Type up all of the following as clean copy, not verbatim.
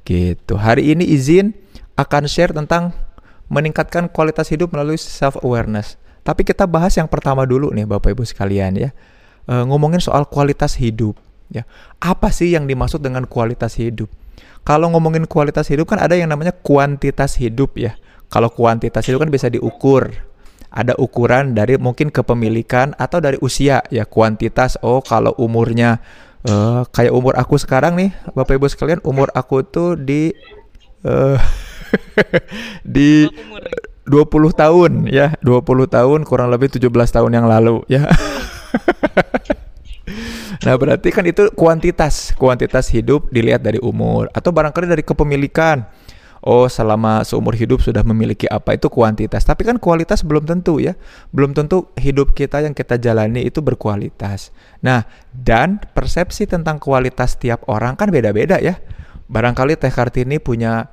Gitu. Hari ini izin akan share tentang meningkatkan kualitas hidup melalui self awareness. Tapi kita bahas yang pertama dulu nih Bapak Ibu sekalian ya. Ngomongin soal kualitas hidup ya. Apa sih yang dimaksud dengan kualitas hidup? Kalau ngomongin kualitas hidup kan ada yang namanya kuantitas hidup ya. Kalau kuantitas hidup kan bisa diukur. Ada ukuran dari mungkin kepemilikan atau dari usia ya. Kuantitas, oh kalau umurnya kayak umur aku sekarang nih Bapak Ibu sekalian, umur aku tuh eh, di 20 tahun ya. 20 tahun kurang lebih 17 tahun yang lalu ya. Nah berarti kan itu kuantitas hidup dilihat dari umur atau barangkali dari kepemilikan. Oh selama seumur hidup sudah memiliki apa, itu kuantitas. Tapi kan kualitas belum tentu ya. Belum tentu hidup kita yang kita jalani itu berkualitas. Nah dan persepsi tentang kualitas tiap orang kan beda-beda ya. Barangkali Teh Kartini punya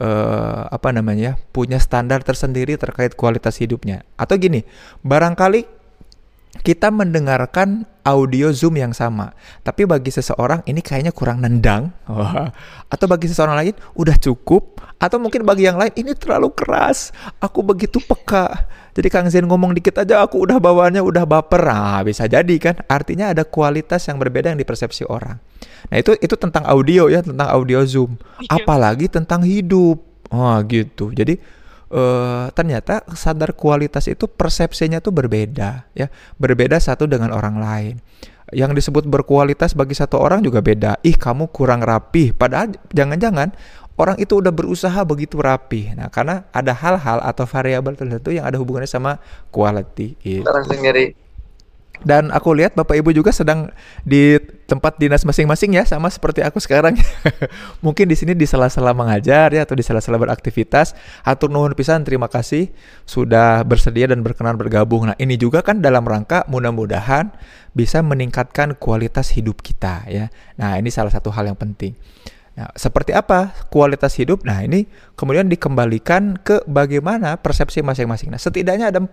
punya standar tersendiri terkait kualitas hidupnya. Atau gini, barangkali kita mendengarkan audio Zoom yang sama, tapi bagi seseorang ini kayaknya kurang nendang, atau bagi seseorang lain udah cukup, atau mungkin bagi yang lain ini terlalu keras, aku begitu peka, jadi Kang Zen ngomong dikit aja aku udah bawaannya udah baper. Nah, bisa jadi kan, artinya ada kualitas yang berbeda yang dipersepsi orang. Nah itu tentang audio ya, tentang audio Zoom, apalagi tentang hidup, gitu. Jadi ternyata standar kualitas itu persepsinya tuh berbeda ya, berbeda satu dengan orang lain. Yang disebut berkualitas bagi satu orang juga beda. Ih kamu kurang rapih, padahal jangan-jangan orang itu udah berusaha begitu rapih. Nah karena ada hal-hal atau variabel tertentu yang ada hubungannya sama quality gitu. Dan aku lihat Bapak Ibu juga sedang di tempat dinas masing-masing ya, sama seperti aku sekarang. Mungkin di sini di sela-sela mengajar ya, atau di sela-sela beraktivitas. Hatur nuhun pisan, terima kasih sudah bersedia dan berkenan bergabung. Nah ini juga kan dalam rangka mudah-mudahan bisa meningkatkan kualitas hidup kita ya. Nah ini salah satu hal yang penting. Nah, seperti apa kualitas hidup? Nah ini kemudian dikembalikan ke bagaimana persepsi masing-masing. Nah setidaknya ada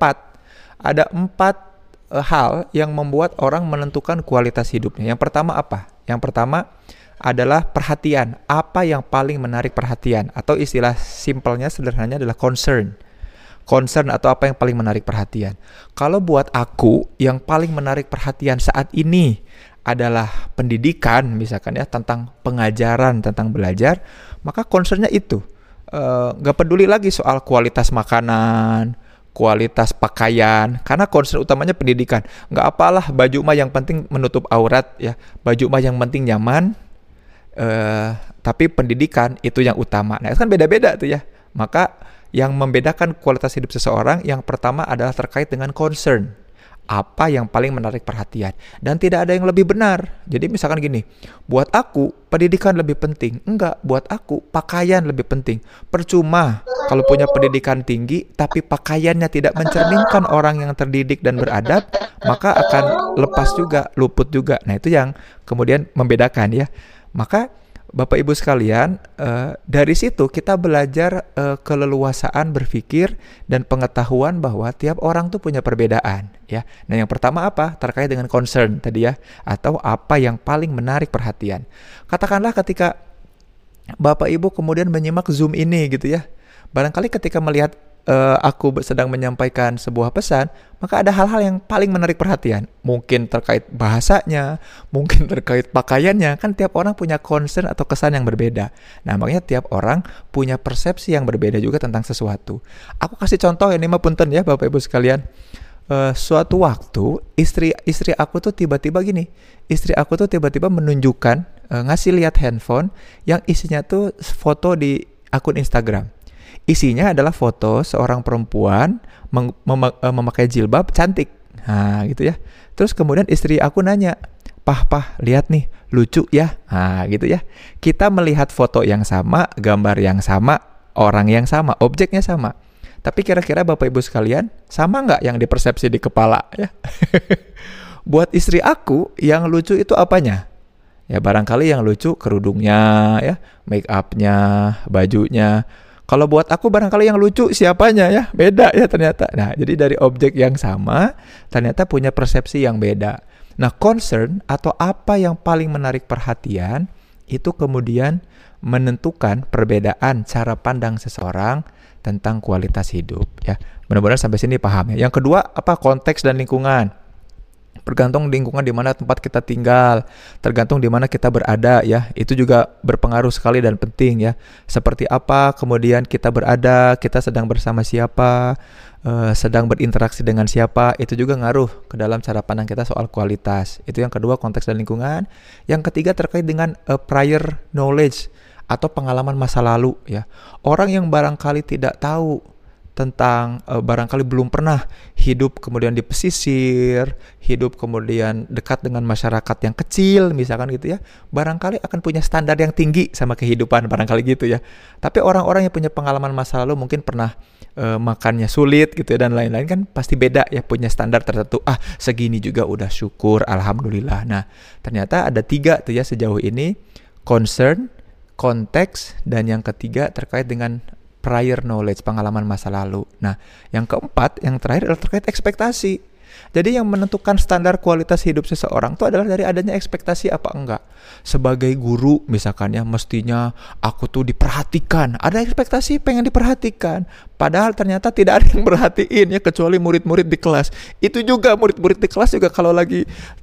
empat hal yang membuat orang menentukan kualitas hidupnya. Yang pertama apa? Yang pertama adalah perhatian. Apa yang paling menarik perhatian? Atau istilah simpelnya sederhananya adalah concern. Concern atau apa yang paling menarik perhatian. Kalau buat aku yang paling menarik perhatian saat ini adalah pendidikan misalkan ya, tentang pengajaran, tentang belajar, maka concernnya itu. Gak peduli lagi soal kualitas makanan, kualitas pakaian, karena concern utamanya pendidikan. Nggak apalah baju mah yang penting menutup aurat ya, baju mah yang penting nyaman, tapi pendidikan itu yang utama. Nah itu kan beda-beda tuh ya. Maka yang membedakan kualitas hidup seseorang yang pertama adalah terkait dengan concern. Apa yang paling menarik perhatian. Dan tidak ada yang lebih benar. Jadi misalkan gini, buat aku pendidikan lebih penting. Enggak, buat aku pakaian lebih penting. Percuma kalau punya pendidikan tinggi tapi pakaiannya tidak mencerminkan orang yang terdidik dan beradab, maka akan lepas juga, luput juga. Nah itu yang kemudian membedakan ya. Maka Bapak Ibu sekalian, dari situ kita belajar keleluasaan berpikir dan pengetahuan bahwa tiap orang tuh punya perbedaan ya. Nah yang pertama apa? Terkait dengan concern tadi ya, atau apa yang paling menarik perhatian. Katakanlah ketika Bapak Ibu kemudian menyimak Zoom ini gitu ya, barangkali ketika melihat aku sedang menyampaikan sebuah pesan, maka ada hal-hal yang paling menarik perhatian. Mungkin terkait bahasanya, mungkin terkait pakaiannya. Kan tiap orang punya concern atau kesan yang berbeda. Nah makanya tiap orang punya persepsi yang berbeda juga tentang sesuatu. Aku kasih contoh ini mah punten ya Bapak Ibu sekalian. Suatu waktu istri aku tuh tiba-tiba gini. Istri aku tuh tiba-tiba menunjukkan, ngasih lihat handphone yang isinya tuh foto di akun Instagram. Isinya adalah foto seorang perempuan memakai jilbab cantik. Nah gitu ya. Terus kemudian istri aku nanya, Pah, lihat nih, lucu ya. Nah gitu ya. Kita melihat foto yang sama, gambar yang sama, orang yang sama, objeknya sama. Tapi kira-kira Bapak Ibu sekalian, sama nggak yang dipersepsi di kepala ya? Buat istri aku, yang lucu itu apanya? Ya barangkali yang lucu kerudungnya ya, make upnya, bajunya. Kalau buat aku barangkali yang lucu siapanya ya, beda ya ternyata. Nah, jadi dari objek yang sama ternyata punya persepsi yang beda. Nah, concern atau apa yang paling menarik perhatian itu kemudian menentukan perbedaan cara pandang seseorang tentang kualitas hidup ya. Mudah-mudahan sampai sini paham ya. Yang kedua apa? Konteks dan lingkungan. Bergantung lingkungan di mana tempat kita tinggal, tergantung di mana kita berada ya. Itu juga berpengaruh sekali dan penting ya. Seperti apa kemudian kita berada, kita sedang bersama siapa, sedang berinteraksi dengan siapa, itu juga ngaruh ke dalam cara pandang kita soal kualitas. Itu yang kedua, konteks dan lingkungan. Yang ketiga terkait dengan prior knowledge atau pengalaman masa lalu ya. Orang yang barangkali tidak tahu tentang barangkali belum pernah hidup kemudian di pesisir, hidup kemudian dekat dengan masyarakat yang kecil misalkan gitu ya, barangkali akan punya standar yang tinggi sama kehidupan barangkali gitu ya. Tapi orang-orang yang punya pengalaman masa lalu mungkin pernah makannya sulit gitu ya, dan lain-lain, kan pasti beda ya, punya standar tertentu. Segini juga udah syukur, alhamdulillah. Nah ternyata ada 3 tuh ya sejauh ini: concern, konteks, dan yang ketiga terkait dengan prior knowledge, pengalaman masa lalu. Nah, yang keempat, yang terakhir adalah terkait ekspektasi. Jadi yang menentukan standar kualitas hidup seseorang itu adalah dari adanya ekspektasi apa enggak. Sebagai guru misalkan ya, mestinya aku tuh diperhatikan. Ada ekspektasi pengen diperhatikan. Padahal ternyata tidak ada yang merhatiin ya, kecuali murid-murid di kelas. Itu juga murid-murid di kelas juga kalau lagi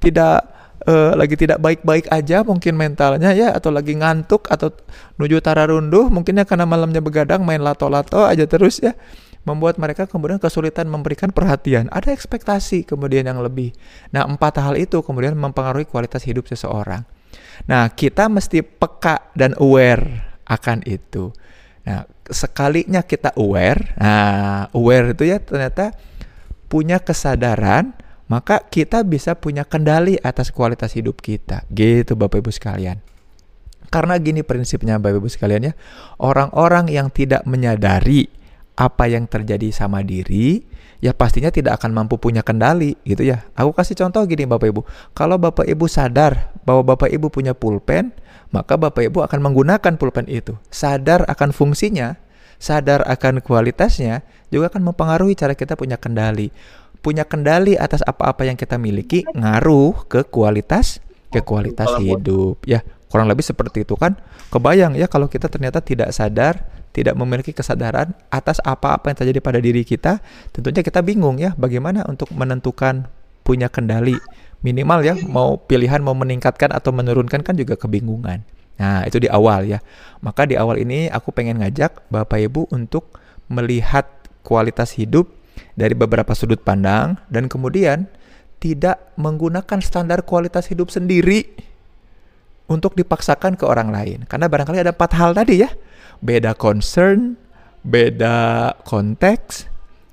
tidak baik-baik aja mungkin mentalnya ya, atau lagi ngantuk atau nuju tararunduh mungkinnya karena malamnya begadang main lato-lato aja terus ya, membuat mereka kemudian kesulitan memberikan perhatian. Ada ekspektasi kemudian yang lebih. Nah 4 hal itu kemudian mempengaruhi kualitas hidup seseorang. Nah kita mesti peka dan aware akan itu. Nah sekalinya kita aware itu ya ternyata punya kesadaran, maka kita bisa punya kendali atas kualitas hidup kita. Gitu Bapak Ibu sekalian. Karena gini prinsipnya Bapak Ibu sekalian ya, orang-orang yang tidak menyadari apa yang terjadi sama diri, ya pastinya tidak akan mampu punya kendali gitu ya. Aku kasih contoh gini Bapak Ibu. Kalau Bapak Ibu sadar bahwa Bapak Ibu punya pulpen, maka Bapak Ibu akan menggunakan pulpen itu. Sadar akan fungsinya, sadar akan kualitasnya, juga akan mempengaruhi cara kita punya kendali. Punya kendali atas apa-apa yang kita miliki ngaruh ke kualitas hidup ya, kurang lebih seperti itu kan. Kebayang ya kalau kita ternyata tidak sadar, tidak memiliki kesadaran atas apa-apa yang terjadi pada diri kita, tentunya kita bingung ya bagaimana untuk menentukan punya kendali. Minimal ya, mau pilihan mau meningkatkan atau menurunkan kan juga kebingungan. Nah itu di awal ya. Maka di awal ini aku pengen ngajak Bapak Ibu untuk melihat kualitas hidup dari beberapa sudut pandang, dan kemudian tidak menggunakan standar kualitas hidup sendiri untuk dipaksakan ke orang lain. Karena barangkali ada 4 hal tadi ya. Beda concern, beda konteks,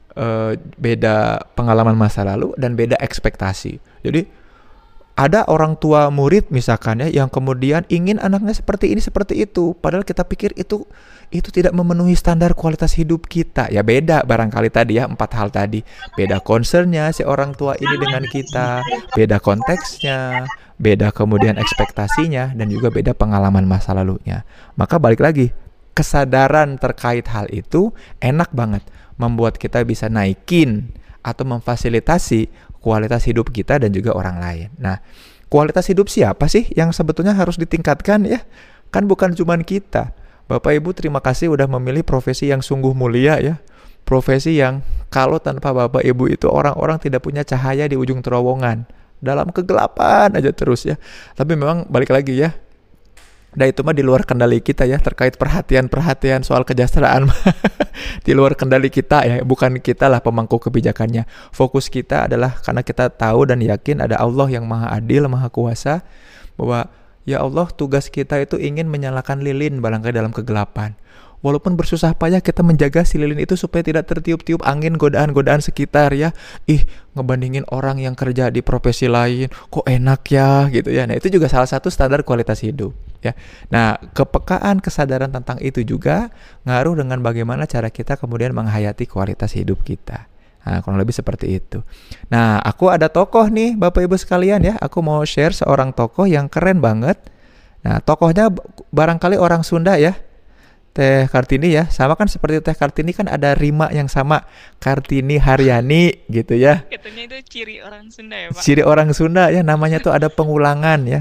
beda pengalaman masa lalu, dan beda ekspektasi. Jadi ada orang tua murid misalkan ya, yang kemudian ingin anaknya seperti ini seperti itu, padahal kita pikir itu tidak memenuhi standar kualitas hidup kita. Ya beda barangkali tadi ya 4 hal tadi. Beda concernnya si orang tua ini dengan kita, beda konteksnya, beda kemudian ekspektasinya, dan juga beda pengalaman masa lalunya. Maka balik lagi, kesadaran terkait hal itu enak banget membuat kita bisa naikin atau memfasilitasi kualitas hidup kita dan juga orang lain. Nah, kualitas hidup siapa sih yang sebetulnya harus ditingkatkan ya? Kan bukan cuman kita. Bapak Ibu terima kasih udah memilih profesi yang sungguh mulia ya. Profesi yang kalau tanpa Bapak Ibu itu orang-orang tidak punya cahaya di ujung terowongan. Dalam kegelapan aja terus ya. Tapi memang balik lagi ya, nah itu mah di luar kendali kita ya, terkait perhatian soal kesejahteraan di luar kendali kita ya, bukan kita lah pemangku kebijakannya. Fokus kita adalah karena kita tahu dan yakin ada Allah yang maha adil, maha kuasa, bahwa ya Allah tugas kita itu ingin menyalakan lilin barangkali dalam kegelapan. Walaupun bersusah payah kita menjaga si lilin itu supaya tidak tertiup-tiup angin godaan-godaan sekitar ya. Ngebandingin orang yang kerja di profesi lain, kok enak ya gitu ya. Nah itu juga salah satu standar kualitas hidup ya. Nah kepekaan kesadaran tentang itu juga ngaruh dengan bagaimana cara kita kemudian menghayati kualitas hidup kita. Nah kurang lebih seperti itu. Nah aku ada tokoh nih Bapak Ibu sekalian ya. Aku mau share seorang tokoh yang keren banget. Nah tokohnya barangkali orang Sunda ya, Teh Kartini ya. Sama kan seperti Teh Kartini kan ada rima yang sama, Kartini Haryani gitu ya. Katanya itu ciri orang Sunda ya Pak? Ciri orang Sunda ya, namanya tuh ada pengulangan ya.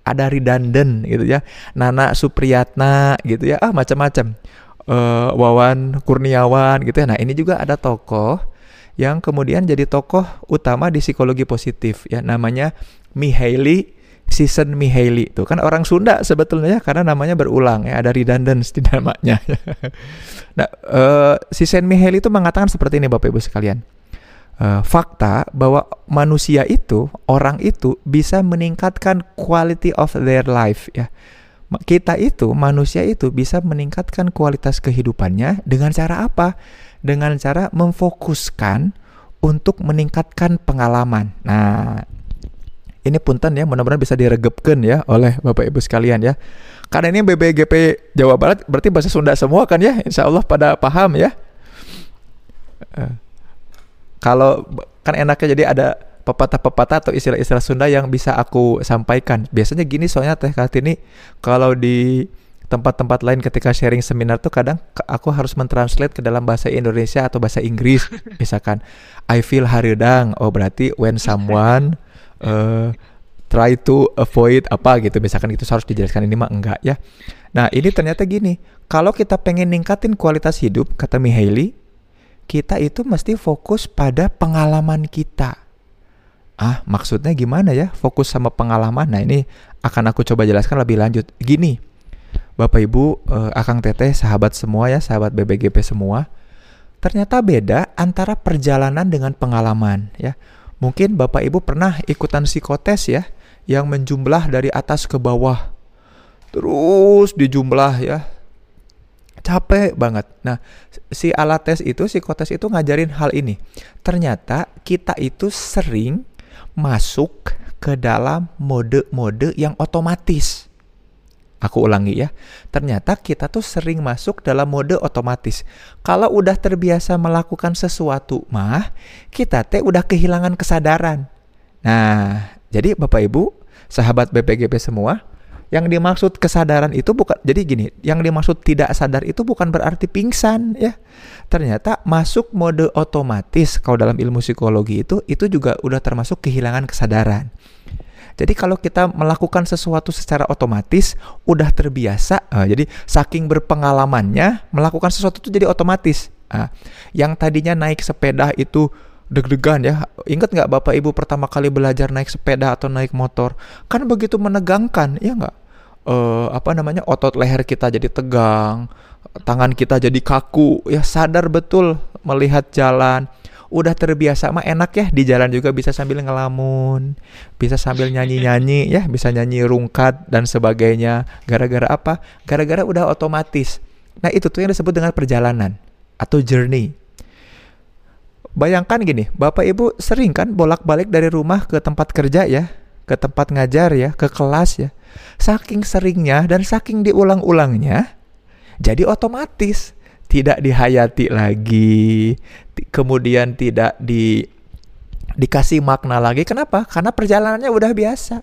ada redundant gitu ya. Nana Supriyatna gitu ya, macam-macam. Wawan Kurniawan gitu ya. Nah, ini juga ada tokoh yang kemudian jadi tokoh utama di psikologi positif ya, namanya Mihaly Csikszentmihalyi. Itu kan orang Sunda sebetulnya ya, karena namanya berulang ya, ada redundance di namanya. Nah, Csikszentmihalyi itu mengatakan seperti ini Bapak Ibu sekalian. Fakta bahwa manusia itu, orang itu bisa meningkatkan quality of their life ya. Kita itu, manusia itu bisa meningkatkan kualitas kehidupannya dengan cara apa? Dengan cara memfokuskan untuk meningkatkan pengalaman. Nah, ini punten ya, mudah-mudahan bisa diregepkan ya oleh Bapak Ibu sekalian ya. Karena ini BBGP Jawa Barat berarti bahasa Sunda semua kan ya, insya Allah pada paham ya. Kalau kan enaknya jadi ada pepatah-pepatah atau istilah-istilah Sunda yang bisa aku sampaikan. Biasanya gini soalnya Teh Kartini, kalau di tempat-tempat lain ketika sharing seminar tuh kadang aku harus mentranslate ke dalam bahasa Indonesia atau bahasa Inggris. Misalkan I feel hareudang, oh berarti when someone try to avoid apa gitu, misalkan itu harus dijelaskan, ini mah enggak ya. Nah, ini ternyata gini, kalau kita pengen ningkatin kualitas hidup, kata Mihaly, kita itu mesti fokus pada pengalaman kita. Maksudnya gimana ya fokus sama pengalaman? Nah, ini akan aku coba jelaskan lebih lanjut. Gini, Bapak Ibu, Akang Teteh, sahabat semua ya, sahabat BBGP semua, ternyata beda antara perjalanan dengan pengalaman ya. Mungkin Bapak Ibu pernah ikutan psikotes ya, yang menjumlah dari atas ke bawah, terus dijumlah ya, capek banget. Nah, si alat tes itu, psikotes itu ngajarin hal ini. Ternyata kita itu sering masuk ke dalam mode-mode yang otomatis. Aku ulangi ya. Ternyata kita tuh sering masuk dalam mode otomatis. Kalau udah terbiasa melakukan sesuatu mah, kita udah kehilangan kesadaran. Nah, jadi Bapak Ibu, sahabat BPGP semua, yang dimaksud kesadaran itu bukan, jadi gini, yang dimaksud tidak sadar itu bukan berarti pingsan ya. Ternyata masuk mode otomatis kalau dalam ilmu psikologi itu juga udah termasuk kehilangan kesadaran. Jadi kalau kita melakukan sesuatu secara otomatis, udah terbiasa, jadi saking berpengalamannya melakukan sesuatu itu jadi otomatis. Yang tadinya naik sepeda itu deg-degan ya. Ingat nggak Bapak Ibu pertama kali belajar naik sepeda atau naik motor? Kan begitu menegangkan, ya nggak? Otot leher kita jadi tegang, tangan kita jadi kaku, ya sadar betul melihat jalan. Udah terbiasa mah enak ya, di jalan juga bisa sambil ngelamun, bisa sambil nyanyi-nyanyi ya, bisa nyanyi rungkat dan sebagainya. Gara-gara apa? Gara-gara udah otomatis. Nah, itu tuh yang disebut dengan perjalanan atau journey. Bayangkan gini, Bapak Ibu sering kan bolak-balik dari rumah ke tempat kerja ya, ke tempat ngajar ya, ke kelas ya. Saking seringnya dan saking diulang-ulangnya, jadi otomatis. Tidak dihayati lagi, kemudian tidak dikasih makna lagi. Kenapa? Karena perjalanannya udah biasa.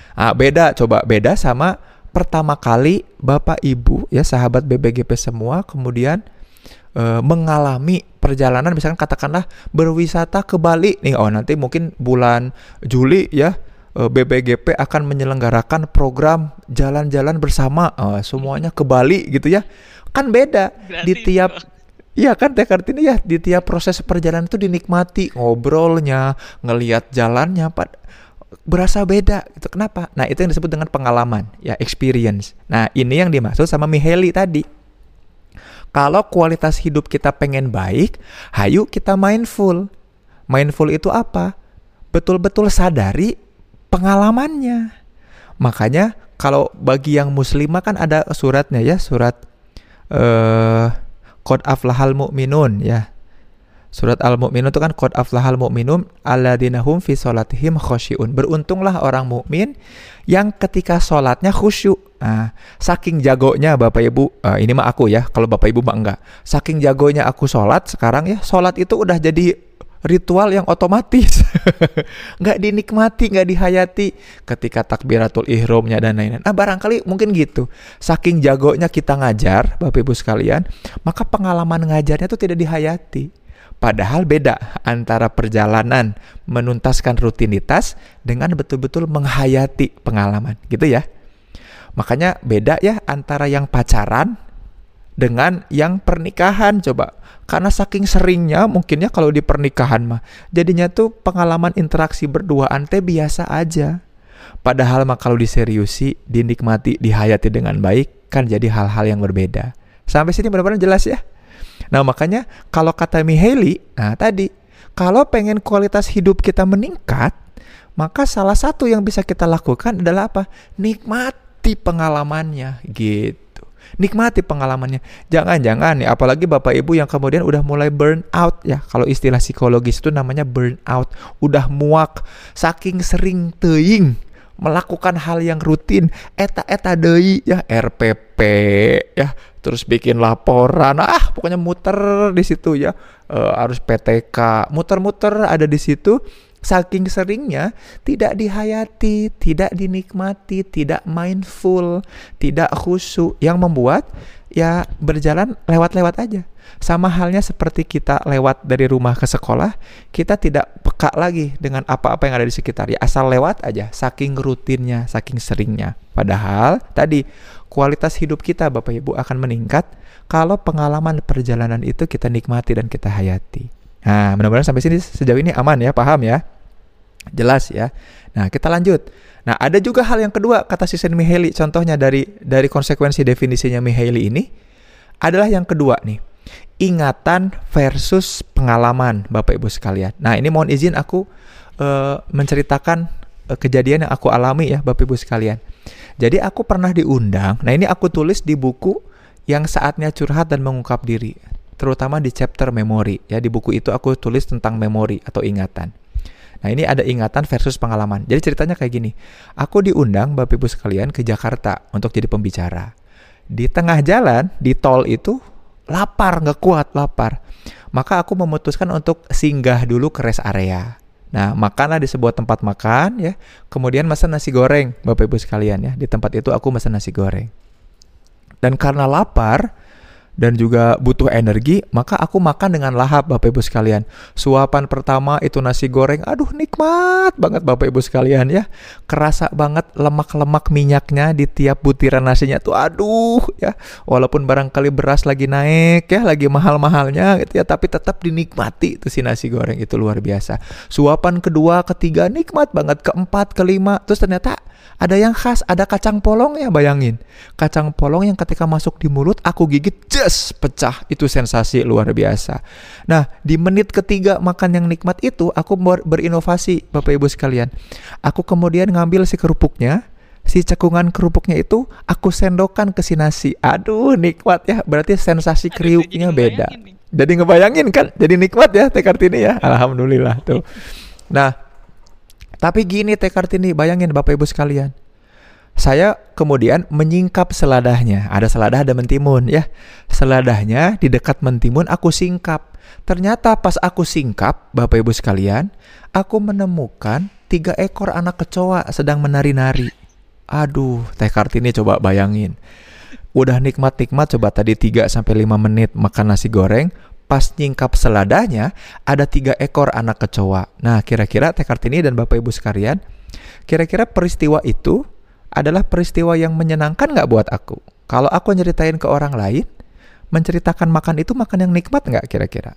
Beda sama pertama kali Bapak Ibu ya, sahabat BBGP semua, kemudian mengalami perjalanan, misalkan katakanlah berwisata ke Bali nih. Nanti mungkin bulan Juli ya, BBGP akan menyelenggarakan program jalan-jalan bersama, semuanya ke Bali gitu ya. Kan beda Berarti di tiap, iya kan Teh Kartini ya, di tiap proses perjalanan itu dinikmati, ngobrolnya, ngelihat jalannya, berasa beda gitu. Kenapa? Nah, itu yang disebut dengan pengalaman ya, experience. Nah, ini yang dimaksud sama Mihaly tadi. Kalau kualitas hidup kita pengen baik, hayu kita mindful. Mindful itu apa? Betul-betul sadari pengalamannya. Makanya kalau bagi yang muslimah kan ada suratnya ya, surat Qad aflahal mu'minun ya. Surat Al-Mu'minun itu kan Qad aflahal mu'minun alladzina hum fi sholatihim khosyi'un. Beruntunglah orang mukmin yang ketika sholatnya khusyuk. Saking jagonya Bapak Ibu, ini mah aku ya, kalau Bapak Ibu mah enggak. Saking jagonya aku sholat sekarang ya, sholat itu udah jadi ritual yang otomatis. Nggak dinikmati, nggak dihayati ketika takbiratul ihramnya dan lain-lain. Barangkali mungkin gitu. Saking jagonya kita ngajar, Bapak Ibu sekalian, maka pengalaman ngajarnya itu tidak dihayati. Padahal beda antara perjalanan menuntaskan rutinitas dengan betul-betul menghayati pengalaman. Gitu ya. Makanya beda ya antara yang pacaran dengan yang pernikahan coba. Karena saking seringnya mungkinnya kalau di pernikahan mah jadinya tuh pengalaman interaksi berduaan teh biasa aja. Padahal mah kalau diseriusi, dinikmati, dihayati dengan baik kan jadi hal-hal yang berbeda. Sampai sini benar-benar jelas ya. Nah makanya kalau kata Mihaly, nah tadi kalau pengen kualitas hidup kita meningkat, maka salah satu yang bisa kita lakukan adalah apa? Nikmati pengalamannya gitu. Nikmati pengalamannya. Jangan-jangan nih, apalagi Bapak Ibu yang kemudian udah mulai burn out ya. Kalau istilah psikologis itu namanya burn out. Udah muak, saking sering teuing melakukan hal yang rutin. Eta deui ya, RPP ya. Terus bikin laporan. Pokoknya muter di situ ya. Harus PTK, muter-muter ada di situ. Saking seringnya tidak dihayati, tidak dinikmati, tidak mindful, tidak khusyuk, yang membuat ya berjalan lewat-lewat aja. Sama halnya seperti kita lewat dari rumah ke sekolah, kita tidak peka lagi dengan apa-apa yang ada di sekitar. Ya asal lewat aja, saking rutinnya, saking seringnya. Padahal tadi kualitas hidup kita Bapak Ibu akan meningkat kalau pengalaman perjalanan itu kita nikmati dan kita hayati. Nah, mudah-mudahan sampai sini sejauh ini aman ya, paham ya? Jelas ya. Nah, kita lanjut. Nah, ada juga hal yang kedua kata Csikszentmihalyi, contohnya dari konsekuensi definisinya Mihaly ini adalah yang kedua nih. Ingatan versus pengalaman, Bapak Ibu sekalian. Nah, ini mohon izin aku menceritakan kejadian yang aku alami ya, Bapak Ibu sekalian. Jadi aku pernah diundang. Nah, ini aku tulis di buku yang saatnya curhat dan mengungkap diri, terutama di chapter memori ya. Di buku itu aku tulis tentang memori atau ingatan. Nah, ini ada ingatan versus pengalaman. Jadi ceritanya kayak gini. Aku diundang Bapak Ibu sekalian ke Jakarta untuk jadi pembicara. Di tengah jalan, di tol itu lapar, nggak kuat lapar. Maka aku memutuskan untuk singgah dulu ke rest area. Nah, makanlah di sebuah tempat makan ya. Kemudian pesan nasi goreng Bapak Ibu sekalian ya. Di tempat itu aku pesan nasi goreng. Dan karena lapar dan juga butuh energi, maka aku makan dengan lahap Bapak Ibu sekalian. Suapan pertama itu nasi goreng, aduh nikmat banget Bapak Ibu sekalian ya. Kerasa banget lemak-lemak minyaknya di tiap butiran nasinya tuh, aduh ya. Walaupun barangkali beras lagi naik ya, lagi mahal-mahalnya gitu ya, tapi tetap dinikmati tuh si nasi goreng itu, luar biasa. Suapan kedua, ketiga nikmat banget, keempat, kelima, terus ternyata ada yang khas, ada kacang polong ya, bayangin. Kacang polong yang ketika masuk di mulut, aku gigit, jes, pecah. Itu sensasi luar biasa. Nah, di menit ketiga makan yang nikmat itu, aku berinovasi, Bapak Ibu sekalian. Aku kemudian ngambil si kerupuknya, si cekungan kerupuknya itu, aku sendokan ke si nasi. Aduh, nikmat ya. Berarti sensasi kriuknya beda. Jadi ngebayangin kan, jadi nikmat ya Teh Kartini ya. Alhamdulillah tuh. Nah, tapi gini Teh Kartini, bayangin Bapak Ibu sekalian. Saya kemudian menyingkap seladahnya. Ada seladah, ada mentimun ya. Seladahnya di dekat mentimun aku singkap. Ternyata pas aku singkap, Bapak Ibu sekalian, aku menemukan 3 ekor anak kecoa sedang menari-nari. Aduh, Teh Kartini coba bayangin. Udah nikmat-nikmat coba tadi 3-5 menit makan nasi goreng. Pas nyingkap seladahnya, ada 3 ekor anak kecoa. Nah, kira-kira Teh Kartini dan Bapak Ibu sekalian, kira-kira peristiwa itu adalah peristiwa yang menyenangkan nggak buat aku? Kalau aku nyeritain ke orang lain, menceritakan makan itu makan yang nikmat nggak kira-kira?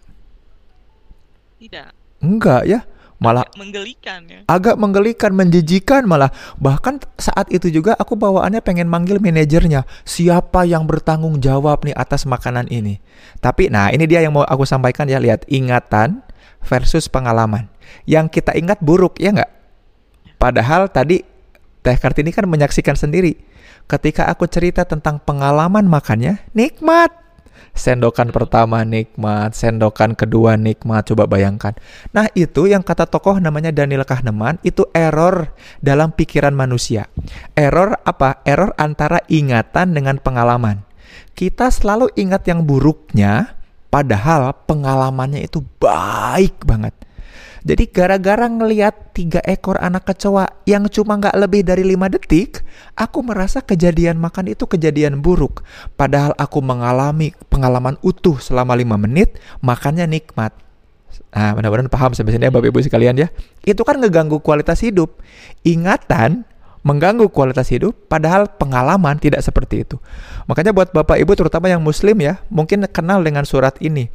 Tidak. Enggak ya. Malah Agak menggelikan ya. agak menggelikan, menjijikan malah. Bahkan saat itu juga aku bawaannya pengen manggil manajernya. Siapa yang bertanggung jawab nih atas makanan ini? Tapi nah ini dia yang mau aku sampaikan ya. Lihat, ingatan versus pengalaman. Yang kita ingat buruk ya nggak? Padahal tadi Teh Kartini kan menyaksikan sendiri. Ketika aku cerita tentang pengalaman makannya, nikmat. Sendokan pertama nikmat, sendokan kedua nikmat, coba bayangkan. Nah itu yang kata tokoh namanya Daniel Kahneman, itu error dalam pikiran manusia. Error apa? Error antara ingatan dengan pengalaman. Kita selalu ingat yang buruknya, padahal pengalamannya itu baik banget. Jadi gara-gara ngelihat 3 ekor anak kecoa yang cuma gak lebih dari 5 detik, aku merasa kejadian makan itu kejadian buruk. Padahal aku mengalami pengalaman utuh selama 5 menit, makannya nikmat. Nah, mudah-mudahan paham sampai sini ya Bapak Ibu sekalian ya. Itu kan ngeganggu kualitas hidup. Ingatan mengganggu kualitas hidup, padahal pengalaman tidak seperti itu. Makanya buat Bapak Ibu terutama yang muslim ya, mungkin kenal dengan surat ini.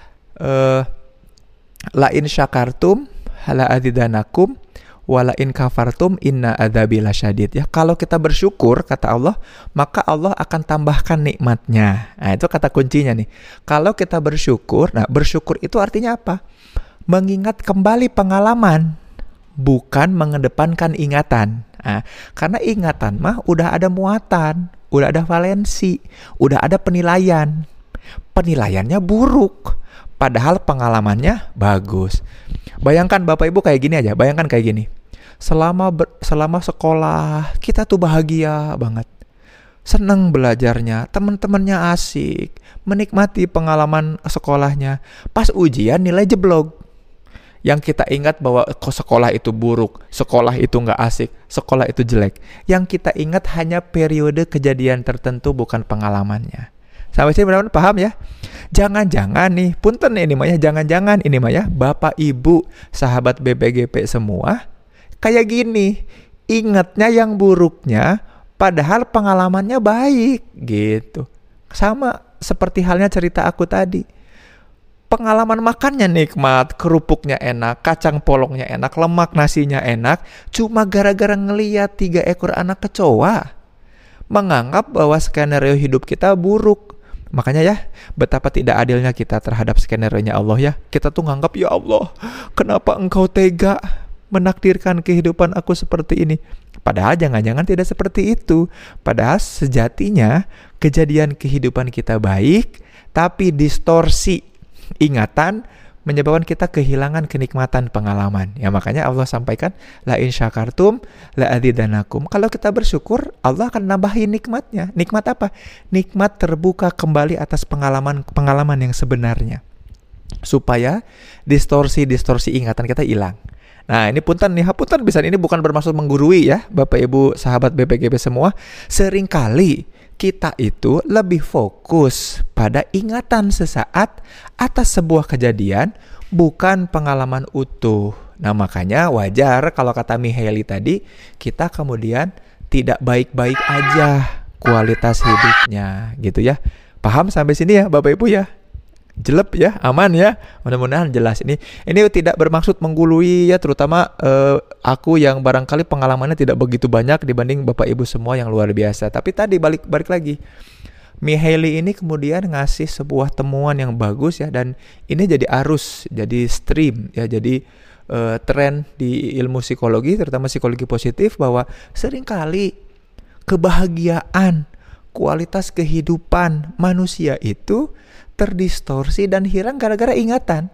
La in syakartum la azidanakum wala in kafartum inna adzabi lasyadid. Ya, kalau kita bersyukur kata Allah, maka Allah akan tambahkan nikmatnya. Nah, itu kata kuncinya nih. Kalau kita bersyukur, nah bersyukur itu artinya apa? Mengingat kembali pengalaman, bukan mengedepankan ingatan. Nah, karena ingatan mah udah ada muatan, udah ada valensi, udah ada penilaian. Penilaiannya buruk, padahal pengalamannya bagus. Bayangkan Bapak Ibu kayak gini aja, bayangkan kayak gini. Selama sekolah kita tuh bahagia banget, seneng belajarnya, teman-temannya asik, menikmati pengalaman sekolahnya. Pas ujian nilai jeblok. Yang kita ingat bahwa sekolah itu buruk, sekolah itu nggak asik, sekolah itu jelek. Yang kita ingat hanya periode kejadian tertentu, bukan pengalamannya. Sampai sini benar-benar paham ya? Jangan-jangan nih, punten ini mah ya, jangan-jangan ini mah ya, Bapak Ibu, sahabat BPGP semua, kayak gini, ingatnya yang buruknya, padahal pengalamannya baik, gitu. Sama seperti halnya cerita aku tadi. Pengalaman makannya nikmat, kerupuknya enak, kacang polongnya enak, lemak nasinya enak, cuma gara-gara ngeliat 3 ekor anak kecoa, menganggap bahwa skenario hidup kita buruk. Makanya ya, betapa tidak adilnya kita terhadap skenario-nya Allah ya. Kita tuh nganggap, ya Allah, kenapa engkau tega menakdirkan kehidupan aku seperti ini? Padahal jangan-jangan tidak seperti itu. Padahal sejatinya kejadian kehidupan kita baik, tapi distorsi ingatan menyebabkan kita kehilangan kenikmatan pengalaman. Ya makanya Allah sampaikan, la in syakartum la azidanakum. Kalau kita bersyukur, Allah akan nambahin nikmatnya. Nikmat apa? Nikmat terbuka kembali atas pengalaman yang sebenarnya, supaya distorsi ingatan kita hilang. Nah, ini punten nih, hapunten bisa, ini bukan bermaksud menggurui ya, Bapak Ibu sahabat BPGP semua. Seringkali kita itu lebih fokus pada ingatan sesaat atas sebuah kejadian, bukan pengalaman utuh. Nah, makanya wajar kalau kata Mihaly tadi, kita kemudian tidak baik-baik aja kualitas hidupnya, gitu ya. Paham sampai sini ya Bapak Ibu ya? Jelep ya, aman ya, mudah-mudahan jelas. Ini tidak bermaksud menggului ya, terutama aku yang barangkali pengalamannya tidak begitu banyak dibanding Bapak Ibu semua yang luar biasa. Tapi tadi balik lagi, Mihaly ini kemudian ngasih sebuah temuan yang bagus ya, dan ini jadi arus, jadi stream ya, jadi tren di ilmu psikologi, terutama psikologi positif, bahwa seringkali kebahagiaan, kualitas kehidupan manusia itu terdistorsi dan hilang gara-gara ingatan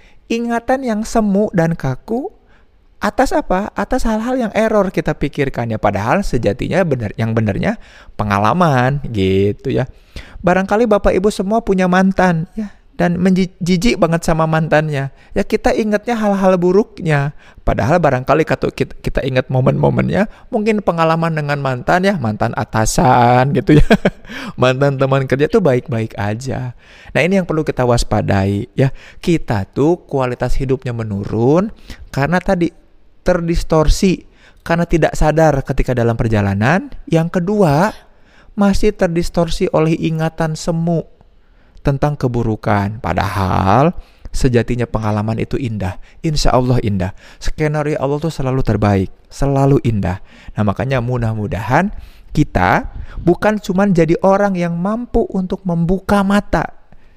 yang semu dan kaku atas apa? Atas hal-hal yang error kita pikirkan ya, padahal sejatinya yang benarnya pengalaman, gitu ya. Barangkali Bapak Ibu semua punya mantan ya, dan jijik banget sama mantannya. Ya kita ingatnya hal-hal buruknya, padahal barangkali kita ingat momen-momennya, mungkin pengalaman dengan mantan ya, mantan atasan gitu ya, mantan teman kerja tuh baik-baik aja. Nah, ini yang perlu kita waspadai ya. Kita tuh kualitas hidupnya menurun karena tadi terdistorsi, karena tidak sadar ketika dalam perjalanan. Yang kedua, masih terdistorsi oleh ingatan semu tentang keburukan. Padahal sejatinya pengalaman itu indah, insya Allah indah. Skenario Allah tuh selalu terbaik, selalu indah. Nah, makanya mudah-mudahan kita bukan cuma jadi orang yang mampu untuk membuka mata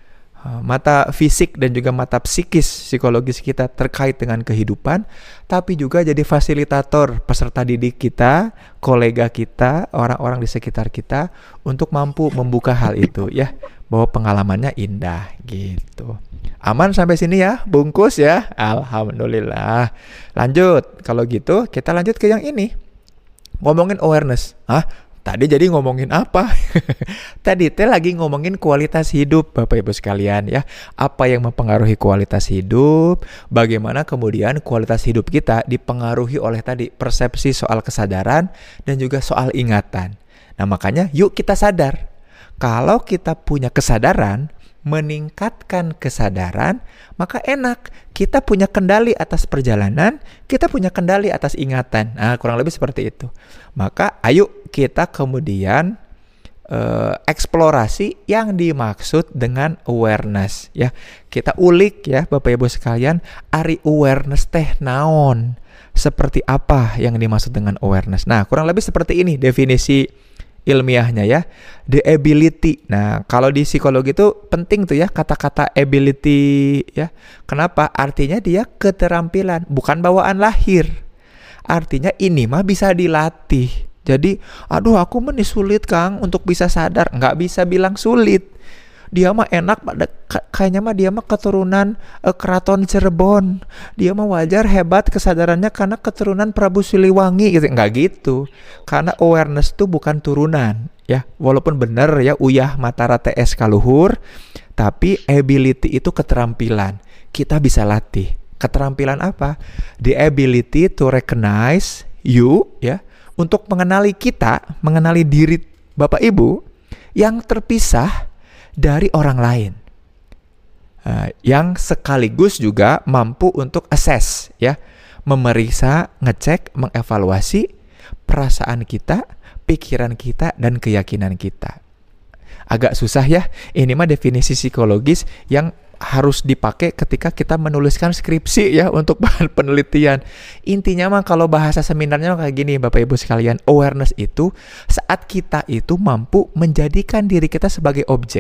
fisik dan juga mata psikologis kita terkait dengan kehidupan, tapi juga jadi fasilitator peserta didik kita, kolega kita, orang-orang di sekitar kita, untuk mampu membuka hal itu ya, bahwa pengalamannya indah gitu. Aman sampai sini ya, bungkus ya, alhamdulillah. Lanjut, kalau gitu kita lanjut ke yang ini, ngomongin awareness. Tadi jadi ngomongin apa? Tadi lagi ngomongin kualitas hidup Bapak Ibu sekalian ya. Apa yang mempengaruhi kualitas hidup? Bagaimana kemudian kualitas hidup kita dipengaruhi oleh tadi persepsi soal kesadaran dan juga soal ingatan. Nah, makanya yuk kita sadar. Kalau kita punya kesadaran, meningkatkan kesadaran, maka enak. Kita punya kendali atas perjalanan, kita punya kendali atas ingatan. Nah, kurang lebih seperti itu. Maka ayo kita kemudian eksplorasi yang dimaksud dengan awareness ya. Kita ulik ya Bapak Ibu sekalian, ari awareness teh naon? Seperti apa yang dimaksud dengan awareness? Nah, kurang lebih seperti ini definisi ilmiahnya ya. The ability. Nah, kalau di psikologi itu penting tuh ya kata-kata ability ya. Kenapa? Artinya dia keterampilan, bukan bawaan lahir. Artinya ini mah bisa dilatih. Jadi, aduh aku mah sulit Kang untuk bisa sadar. Nggak bisa bilang sulit. Dia mah enak, kayaknya mah dia mah keturunan Keraton Cirebon. Dia mah wajar hebat kesadarannya karena keturunan Prabu Siliwangi gitu. Nggak gitu. Karena awareness itu bukan turunan ya. Walaupun benar ya Uyah Matara TS Kaluhur, tapi ability itu keterampilan. Kita bisa latih. Keterampilan apa? The ability to recognize you ya. Untuk mengenali kita, mengenali diri Bapak Ibu yang terpisah dari orang lain, yang sekaligus juga mampu untuk assess, ya, memeriksa, ngecek, mengevaluasi perasaan kita, pikiran kita, dan keyakinan kita. Agak susah ya, ini mah definisi psikologis yang harus dipakai ketika kita menuliskan skripsi ya untuk bahan penelitian. Intinya mah kalau bahasa seminarnya kayak gini Bapak Ibu sekalian, awareness itu saat kita itu mampu menjadikan diri kita sebagai objek.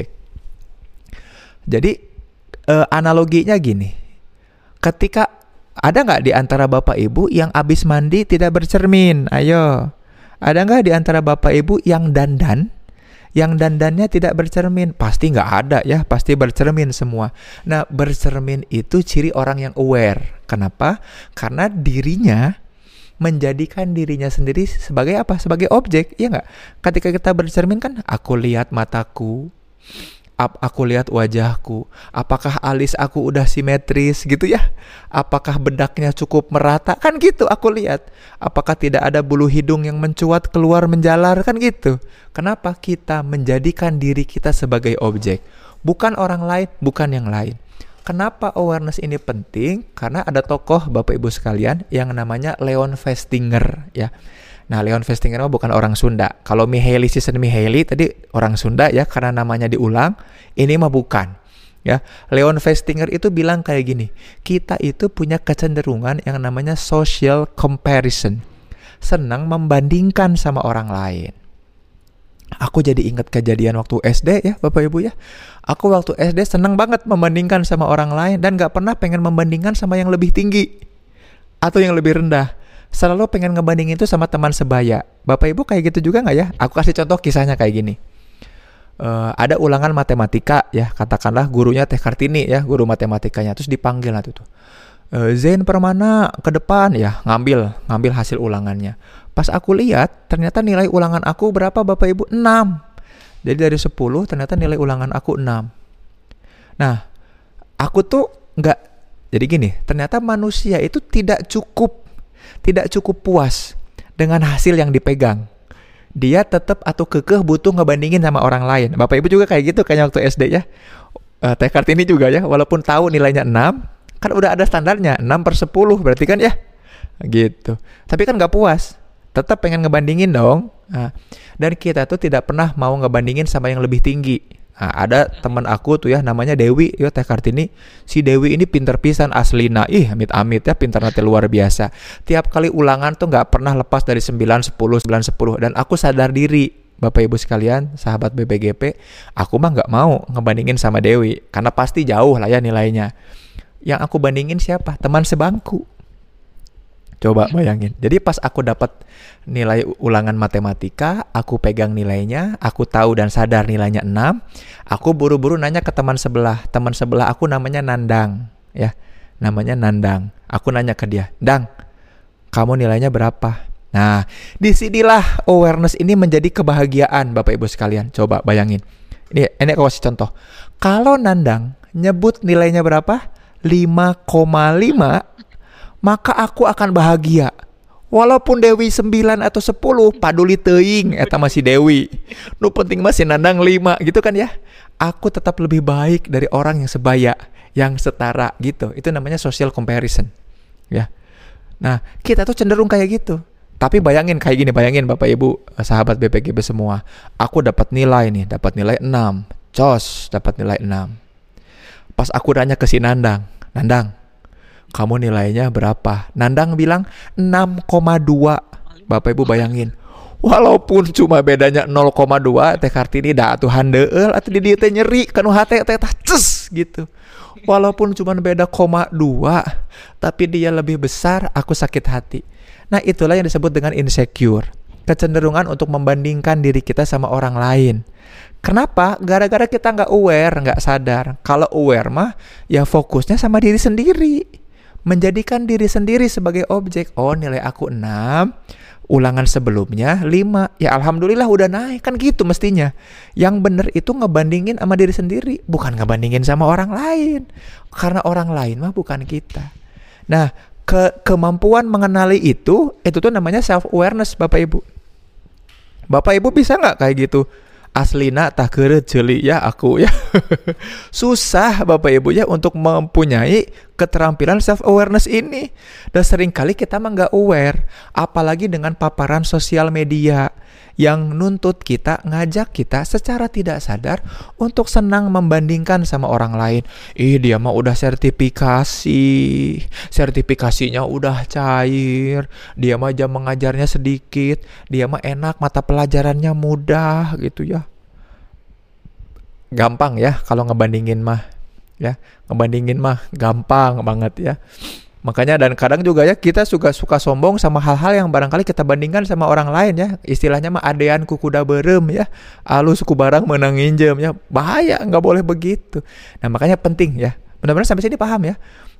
Jadi analoginya gini, ketika ada nggak di antara Bapak Ibu yang abis mandi tidak bercermin? Ayo, ada nggak di antara Bapak Ibu yang dandan? Yang dandannya tidak bercermin? Pasti nggak ada ya, pasti bercermin semua. Nah, bercermin itu ciri orang yang aware. Kenapa? Karena dirinya menjadikan dirinya sendiri sebagai apa? Sebagai objek, ya nggak? Ketika kita bercermin kan, aku lihat mataku, aku lihat wajahku, apakah alis aku udah simetris gitu ya, apakah bedaknya cukup merata, kan gitu aku lihat, apakah tidak ada bulu hidung yang mencuat keluar menjalar, kan gitu. Kenapa? Kita menjadikan diri kita sebagai objek, bukan orang lain, bukan yang lain. Kenapa awareness ini penting? Karena ada tokoh Bapak Ibu sekalian yang namanya Leon Festinger ya. Nah, Leon Festinger bukan orang Sunda. Kalau Mihaly Csikszentmihalyi tadi orang Sunda ya, karena namanya diulang. Ini mah bukan. Ya, Leon Festinger itu bilang kayak gini, kita itu punya kecenderungan yang namanya social comparison. Senang membandingkan sama orang lain. Aku jadi ingat kejadian waktu SD ya Bapak Ibu ya. Aku waktu SD senang banget membandingkan sama orang lain dan gak pernah pengen membandingkan sama yang lebih tinggi atau yang lebih rendah. Selalu pengen ngebandingin itu sama teman sebaya. Bapak Ibu kayak gitu juga gak ya? Aku kasih contoh kisahnya kayak gini. Ada ulangan matematika ya, katakanlah gurunya Teh Kartini ya, guru matematikanya. Terus dipanggil lah tuh. Zain Permana ke depan ya, ngambil hasil ulangannya. Pas aku lihat, ternyata nilai ulangan aku berapa Bapak Ibu? 6. Jadi dari 10 ternyata nilai ulangan aku 6. Nah, aku tuh nggak. Jadi gini, ternyata manusia itu tidak cukup puas dengan hasil yang dipegang. Dia tetap atau kekeh butuh ngebandingin sama orang lain. Bapak Ibu juga kayak gitu kayaknya waktu SD ya. Teh Kartini juga ya, walaupun tahu nilainya 6, kan udah ada standarnya, 6/10 berarti kan ya. Gitu. Tapi kan gak puas. Tetap pengen ngebandingin dong. Nah, dan kita tuh tidak pernah mau ngebandingin sama yang lebih tinggi. Nah, ada teman aku tuh ya namanya Dewi, ya Teh Kartini. Si Dewi ini pinter pisan aslina. Amit-amit ya, pinter nanti luar biasa. Tiap kali ulangan tuh nggak pernah lepas dari 9, 10, 9, 10. Dan aku sadar diri, Bapak Ibu sekalian, sahabat BPGP, aku mah nggak mau ngebandingin sama Dewi. Karena pasti jauh lah ya nilainya. Yang aku bandingin siapa? Teman sebangku. Coba bayangin. Jadi pas aku dapat nilai ulangan matematika, aku pegang nilainya, aku tahu dan sadar nilainya 6, aku buru-buru nanya ke teman sebelah. Teman sebelah aku namanya Nandang, ya. Namanya Nandang. Aku nanya ke dia, "Dang, kamu nilainya berapa?" Nah, disinilah awareness ini menjadi kebahagiaan Bapak Ibu sekalian. Coba bayangin. Ini aku kasih contoh. Kalau Nandang nyebut nilainya berapa? 5,5, maka aku akan bahagia. Walaupun Dewi 9 atau 10 paduli teuing eta masih Dewi. Nu penting masih nandang 5 gitu kan ya. Aku tetap lebih baik dari orang yang sebaya, yang setara gitu. Itu namanya social comparison. Ya. Nah, kita tuh cenderung kayak gitu. Tapi bayangin kayak gini, bayangin Bapak Ibu, sahabat BPGB semua. Aku dapat nilai nih, dapat nilai 6. Cos, dapat nilai 6. Pas aku nanya ke si Nandang, Nandang, kamu nilainya berapa? Nandang bilang 6,2. Bapak Ibu bayangin. Walaupun cuma bedanya 0,2 teh Kartini dah atuh handeul atuh di dieu teh nyeri kanu hate teh ces gitu. Walaupun cuma beda 0,2 tapi dia lebih besar, aku sakit hati. Nah, itulah yang disebut dengan insecure. Kecenderungan untuk membandingkan diri kita sama orang lain. Kenapa? Gara-gara kita nggak aware, nggak sadar. Kalau aware mah ya fokusnya sama diri sendiri. Menjadikan diri sendiri sebagai objek. Oh, nilai aku 6, ulangan sebelumnya 5. Ya alhamdulillah udah naik, kan gitu mestinya. Yang bener itu ngebandingin sama diri sendiri, bukan ngebandingin sama orang lain. Karena orang lain mah bukan kita. Nah, kemampuan mengenali itu tuh namanya self awareness, Bapak Ibu. Bapak Ibu bisa nggak kayak gitu? Aslina tah keureut ceuli ya aku ya. Susah Bapak Ibu ya untuk mempunyai keterampilan self awareness ini. Dan seringkali kita mah nggak aware, apalagi dengan paparan sosial media yang nuntut kita, ngajak kita secara tidak sadar untuk senang membandingkan sama orang lain. Dia mah udah sertifikasinya udah cair, dia mah jam mengajarnya sedikit, dia mah enak, mata pelajarannya mudah gitu ya. Gampang ya kalau ngebandingin mah gampang banget ya. Makanya dan kadang juga ya kita suka sombong sama hal-hal yang barangkali kita bandingkan sama orang lain ya. Istilahnya mah adean ku kuda berem ya. Alus ku barang menang injem ya. Bahaya, nggak boleh begitu. Nah, makanya penting ya. Benar-benar sampai sini paham ya.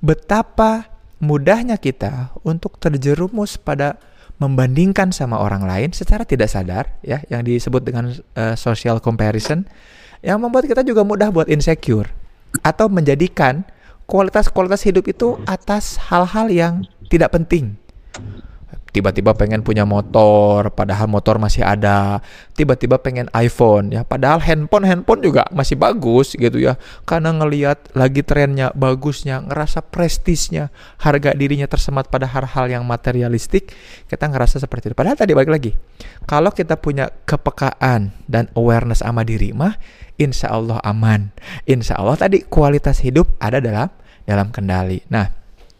Betapa mudahnya kita untuk terjerumus pada membandingkan sama orang lain secara tidak sadar ya, yang disebut dengan social comparison, yang membuat kita juga mudah buat insecure atau menjadikan kualitas hidup itu atas hal-hal yang tidak penting. Tiba-tiba pengen punya motor, padahal motor masih ada. Tiba-tiba pengen iPhone, ya padahal handphone juga masih bagus gitu ya. Karena ngelihat lagi trennya, bagusnya, ngerasa prestisnya, harga dirinya tersemat pada hal-hal yang materialistik, kita ngerasa seperti itu. Padahal tadi balik lagi, kalau kita punya kepekaan dan awareness sama diri mah, insya Allah aman. Insya Allah tadi kualitas hidup ada dalam kendali. Nah,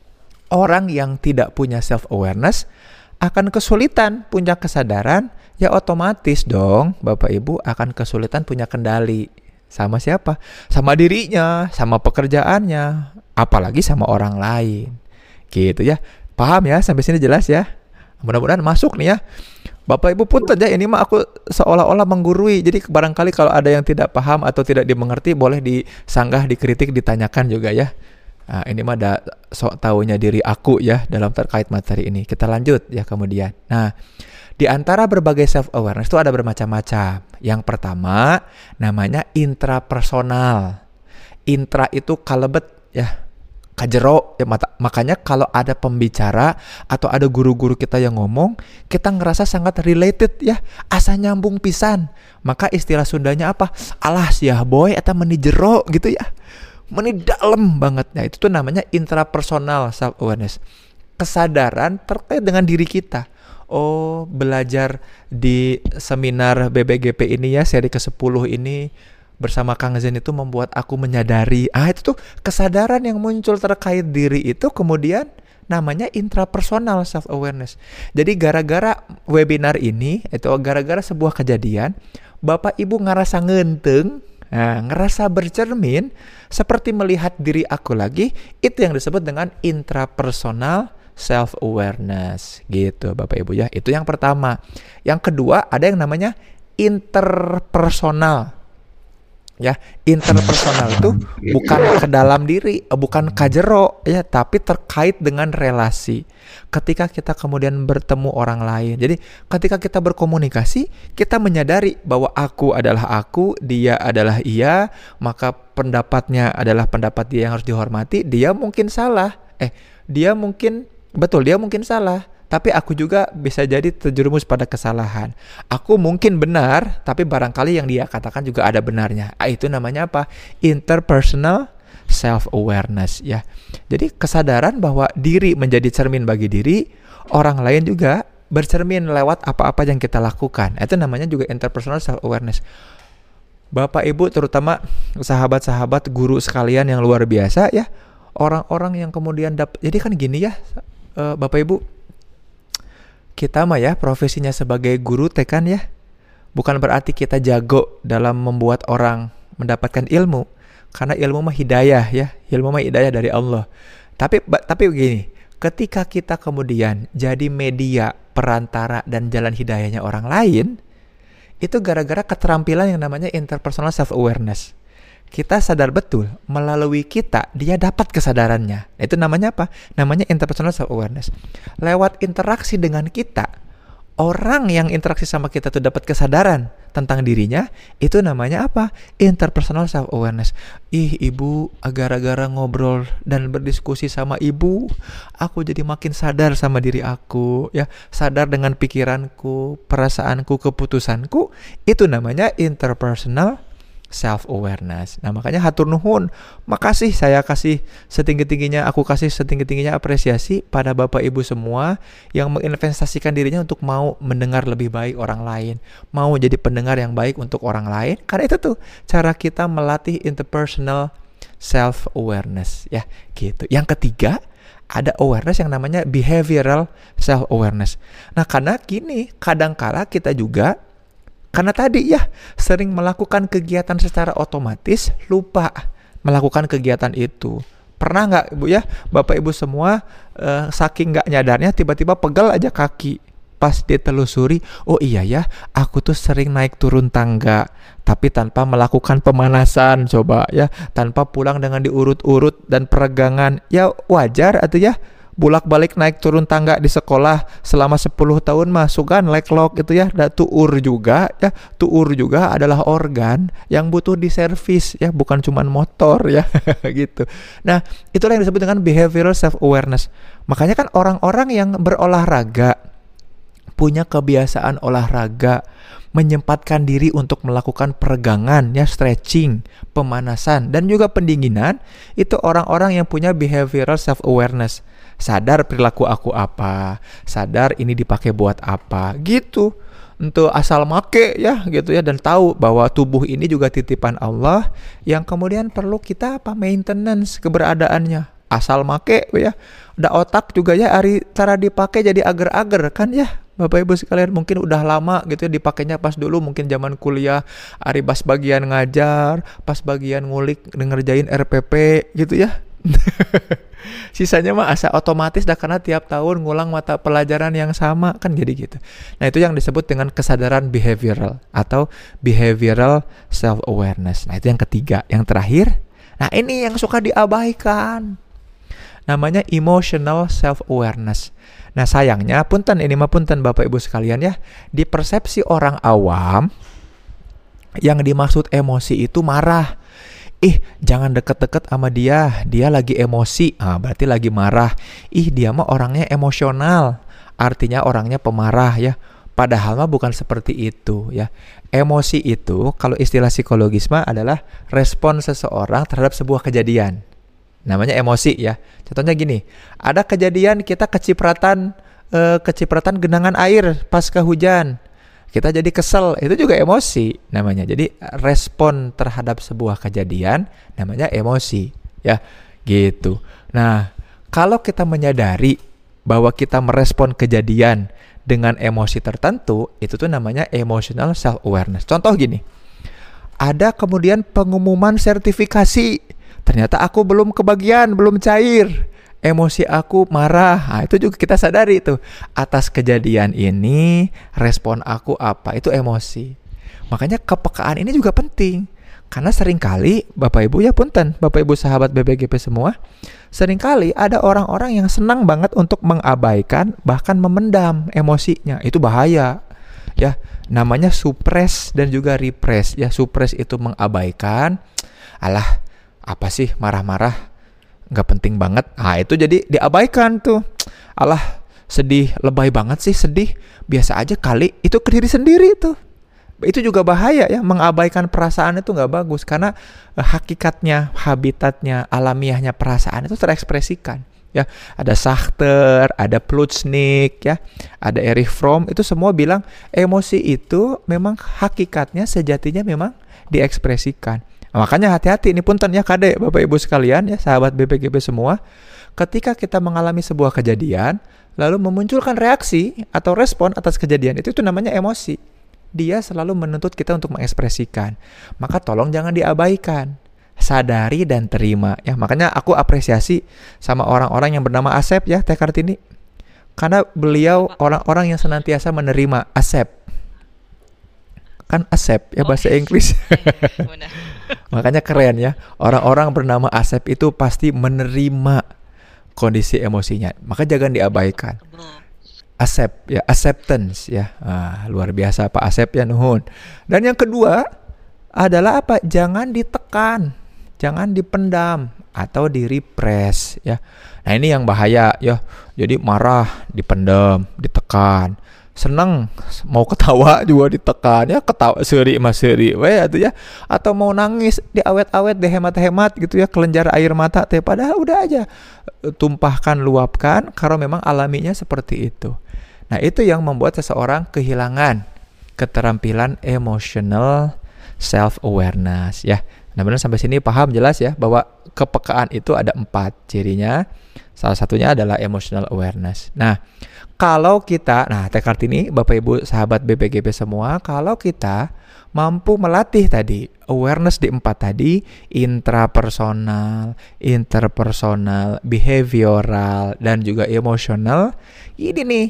orang yang tidak punya self awareness akan kesulitan punya kesadaran, ya otomatis dong Bapak Ibu akan kesulitan punya kendali. Sama siapa? Sama dirinya, sama pekerjaannya, apalagi sama orang lain. Gitu ya. Paham ya? Sampai sini jelas ya? Mudah-mudahan masuk nih ya. Bapak Ibu punten ya, ini mah aku seolah-olah menggurui. Jadi barangkali kalau ada yang tidak paham atau tidak dimengerti, boleh disanggah, dikritik, ditanyakan juga ya. Nah, ini mah ada sok taunya diri aku ya dalam terkait materi ini. Kita lanjut ya kemudian. Nah, di antara berbagai self awareness itu ada bermacam-macam. Yang pertama namanya intrapersonal. Intra itu kalebet ya, kajero ya, makanya kalau ada pembicara atau ada guru-guru kita yang ngomong, kita ngerasa sangat related ya, asa nyambung pisan. Maka istilah Sundanya apa? Alas ya boy eta meni jero gitu ya. Meni dalam banget. Nah, itu tuh namanya intrapersonal self awareness. Kesadaran terkait dengan diri kita. Oh, belajar di seminar BBGP ini ya, seri ke-10 ini bersama Kang Zen itu membuat aku menyadari. Itu tuh kesadaran yang muncul terkait diri itu kemudian namanya intrapersonal self awareness. Jadi gara-gara webinar ini, itu gara-gara sebuah kejadian, Bapak Ibu ngerasa ngenteng, ngerasa bercermin seperti melihat diri aku lagi, itu yang disebut dengan intrapersonal self awareness gitu Bapak Ibu ya. Itu yang pertama. Yang kedua ada yang namanya interpersonal. Ya, interpersonal itu bukan ke dalam diri, bukan kajero ya, tapi terkait dengan relasi. Ketika kita kemudian bertemu orang lain. Jadi, ketika kita berkomunikasi, kita menyadari bahwa aku adalah aku, dia adalah ia, maka pendapatnya adalah pendapat dia yang harus dihormati. Dia mungkin salah. Dia mungkin salah, tapi aku juga bisa jadi terjerumus pada kesalahan. Aku mungkin benar, tapi barangkali yang dia katakan juga ada benarnya. Itu namanya apa? Interpersonal self-awareness ya. Jadi kesadaran bahwa diri menjadi cermin bagi diri, orang lain juga bercermin lewat apa-apa yang kita lakukan. Itu namanya juga interpersonal self-awareness. Bapak Ibu terutama sahabat-sahabat guru sekalian yang luar biasa ya, orang-orang yang kemudian jadi kan gini ya, Bapak Ibu, kita mah ya profesinya sebagai guru tekan ya, bukan berarti kita jago dalam membuat orang mendapatkan ilmu, karena ilmu mah hidayah ya, ilmu mah hidayah dari Allah. Tapi begini, ketika kita kemudian jadi media perantara dan jalan hidayahnya orang lain, itu gara-gara keterampilan yang namanya interpersonal self-awareness. Kita sadar betul, melalui kita, dia dapat kesadarannya. Itu namanya apa? Namanya interpersonal self-awareness. Lewat interaksi dengan kita, orang yang interaksi sama kita tuh dapat kesadaran tentang dirinya, itu namanya apa? Interpersonal self-awareness. Ibu, gara-gara ngobrol dan berdiskusi sama ibu, aku jadi makin sadar sama diri aku, ya, sadar dengan pikiranku, perasaanku, keputusanku. Itu namanya interpersonal self-awareness. Nah makanya hatur nuhun, makasih, saya kasih setinggi-tingginya, aku kasih setinggi-tingginya apresiasi pada Bapak Ibu semua yang menginvestasikan dirinya untuk mau mendengar lebih baik orang lain, mau jadi pendengar yang baik untuk orang lain. Karena itu tuh cara kita melatih interpersonal self-awareness ya gitu. Yang ketiga, ada awareness yang namanya behavioral self-awareness. Nah karena gini, kadangkala kita juga karena tadi ya sering melakukan kegiatan secara otomatis, lupa melakukan kegiatan itu. Pernah nggak Ibu ya, Bapak Ibu semua saking nggak nyadarnya tiba-tiba pegal aja kaki. Pas ditelusuri, oh iya ya, aku tuh sering naik turun tangga, tapi tanpa melakukan pemanasan, coba ya, tanpa pulang dengan diurut-urut dan peregangan. Ya wajar atau ya, bolak-balik naik turun tangga di sekolah selama 10 tahun masukan leklok gitu ya. Dan tuur juga ya, tuur juga adalah organ yang butuh diservis ya, bukan cuma motor ya gitu. Nah, itulah yang disebut dengan behavioral self awareness. Makanya kan orang-orang yang berolahraga, punya kebiasaan olahraga, menyempatkan diri untuk melakukan peregangan ya, stretching, pemanasan dan juga pendinginan, itu orang-orang yang punya behavioral self awareness. Sadar perilaku aku apa, sadar ini dipakai buat apa, gitu. Untuk asal make ya, gitu ya, dan tahu bahwa tubuh ini juga titipan Allah yang kemudian perlu kita maintenance keberadaannya. Asal make ya, ada otak juga ya, cara dipakai jadi ager-ager kan ya. Bapak Ibu sekalian, mungkin udah lama gitu ya dipakainya, pas dulu mungkin zaman kuliah, ari pas bagian ngajar, pas bagian ngulik ngerjain RPP gitu ya. Sisanya mah asa otomatis dah, karena tiap tahun ngulang mata pelajaran yang sama kan, jadi gitu. Nah itu yang disebut dengan kesadaran behavioral atau behavioral self awareness. Nah itu yang ketiga. Yang terakhir, nah ini yang suka diabaikan, namanya emotional self awareness. Nah sayangnya punten, ini mah punten Bapak Ibu sekalian ya, di persepsi orang awam yang dimaksud emosi itu marah. Jangan deket-deket sama dia lagi emosi, berarti lagi marah. Dia mah orangnya emosional, artinya orangnya pemarah ya. Padahal mah bukan seperti itu ya. Emosi itu kalau istilah psikologis mah adalah respon seseorang terhadap sebuah kejadian. Namanya emosi ya. Contohnya gini, ada kejadian kita kecipratan genangan air pasca hujan. Kita jadi kesel, itu juga emosi namanya. Jadi respon terhadap sebuah kejadian namanya emosi ya, gitu. Nah, kalau kita menyadari bahwa kita merespon kejadian dengan emosi tertentu, itu tuh namanya emotional self awareness. Contoh gini, ada kemudian pengumuman sertifikasi, ternyata aku belum kebagian, belum cair. Emosi aku marah. Itu juga kita sadari tuh, atas kejadian ini respon aku apa, itu emosi. Makanya kepekaan ini juga penting. Karena seringkali Bapak Ibu ya punten, Bapak Ibu sahabat BBGP semua, seringkali ada orang-orang yang senang banget untuk mengabaikan, bahkan memendam emosinya. Itu bahaya ya. Namanya suppress dan juga repress ya. Suppress itu mengabaikan, alah apa sih marah-marah, nggak penting banget. Itu jadi diabaikan tuh. Alah, sedih lebay banget sih, sedih biasa aja kali, itu ke diri sendiri tuh. Itu juga bahaya ya, mengabaikan perasaan itu nggak bagus, karena hakikatnya, habitatnya, alamiahnya perasaan itu terekspresikan ya. Ada Sachter, ada Plutchnik ya, ada Erich Fromm, itu semua bilang emosi itu memang hakikatnya, sejatinya memang diekspresikan. Makanya hati-hati, ini punten ya Kade, Bapak Ibu sekalian ya, sahabat BPGP semua, ketika kita mengalami sebuah kejadian lalu memunculkan reaksi atau respon atas kejadian itu namanya emosi. Dia selalu menuntut kita untuk mengekspresikan. Maka tolong jangan diabaikan. Sadari dan terima ya. Makanya aku apresiasi sama orang-orang yang bernama Asep ya, Teh Kartini. Karena beliau orang-orang yang senantiasa menerima. Asep. Kan Asep ya bahasa Inggris. Makanya keren ya. Orang-orang bernama Asep itu pasti menerima kondisi emosinya. Maka jangan diabaikan. Accept ya, acceptance ya. Luar biasa Pak Asep ya, nuhun. Dan yang kedua adalah apa? Jangan ditekan, jangan dipendam atau direpress ya. Nah, ini yang bahaya ya. Jadi marah dipendam, ditekan. Seneng mau ketawa juga ditekan ya, ketawa seuri mas seuri we atuh ya. Atau mau nangis diawet-awet, dihemat-hemat gitu ya, kelenjar air mata teh, padahal udah aja tumpahkan, luapkan, karena memang alaminya seperti itu. Nah, itu yang membuat seseorang kehilangan keterampilan emotional self awareness ya. Nah, benar sampai sini paham jelas ya, bahwa kepekaan itu ada 4 cirinya. Salah satunya adalah emotional awareness. Nah, kalau kita, Teh Kartini, Bapak Ibu sahabat BPGP semua, kalau kita mampu melatih tadi awareness di 4 tadi, intrapersonal, interpersonal, behavioral, dan juga emosional, ini nih,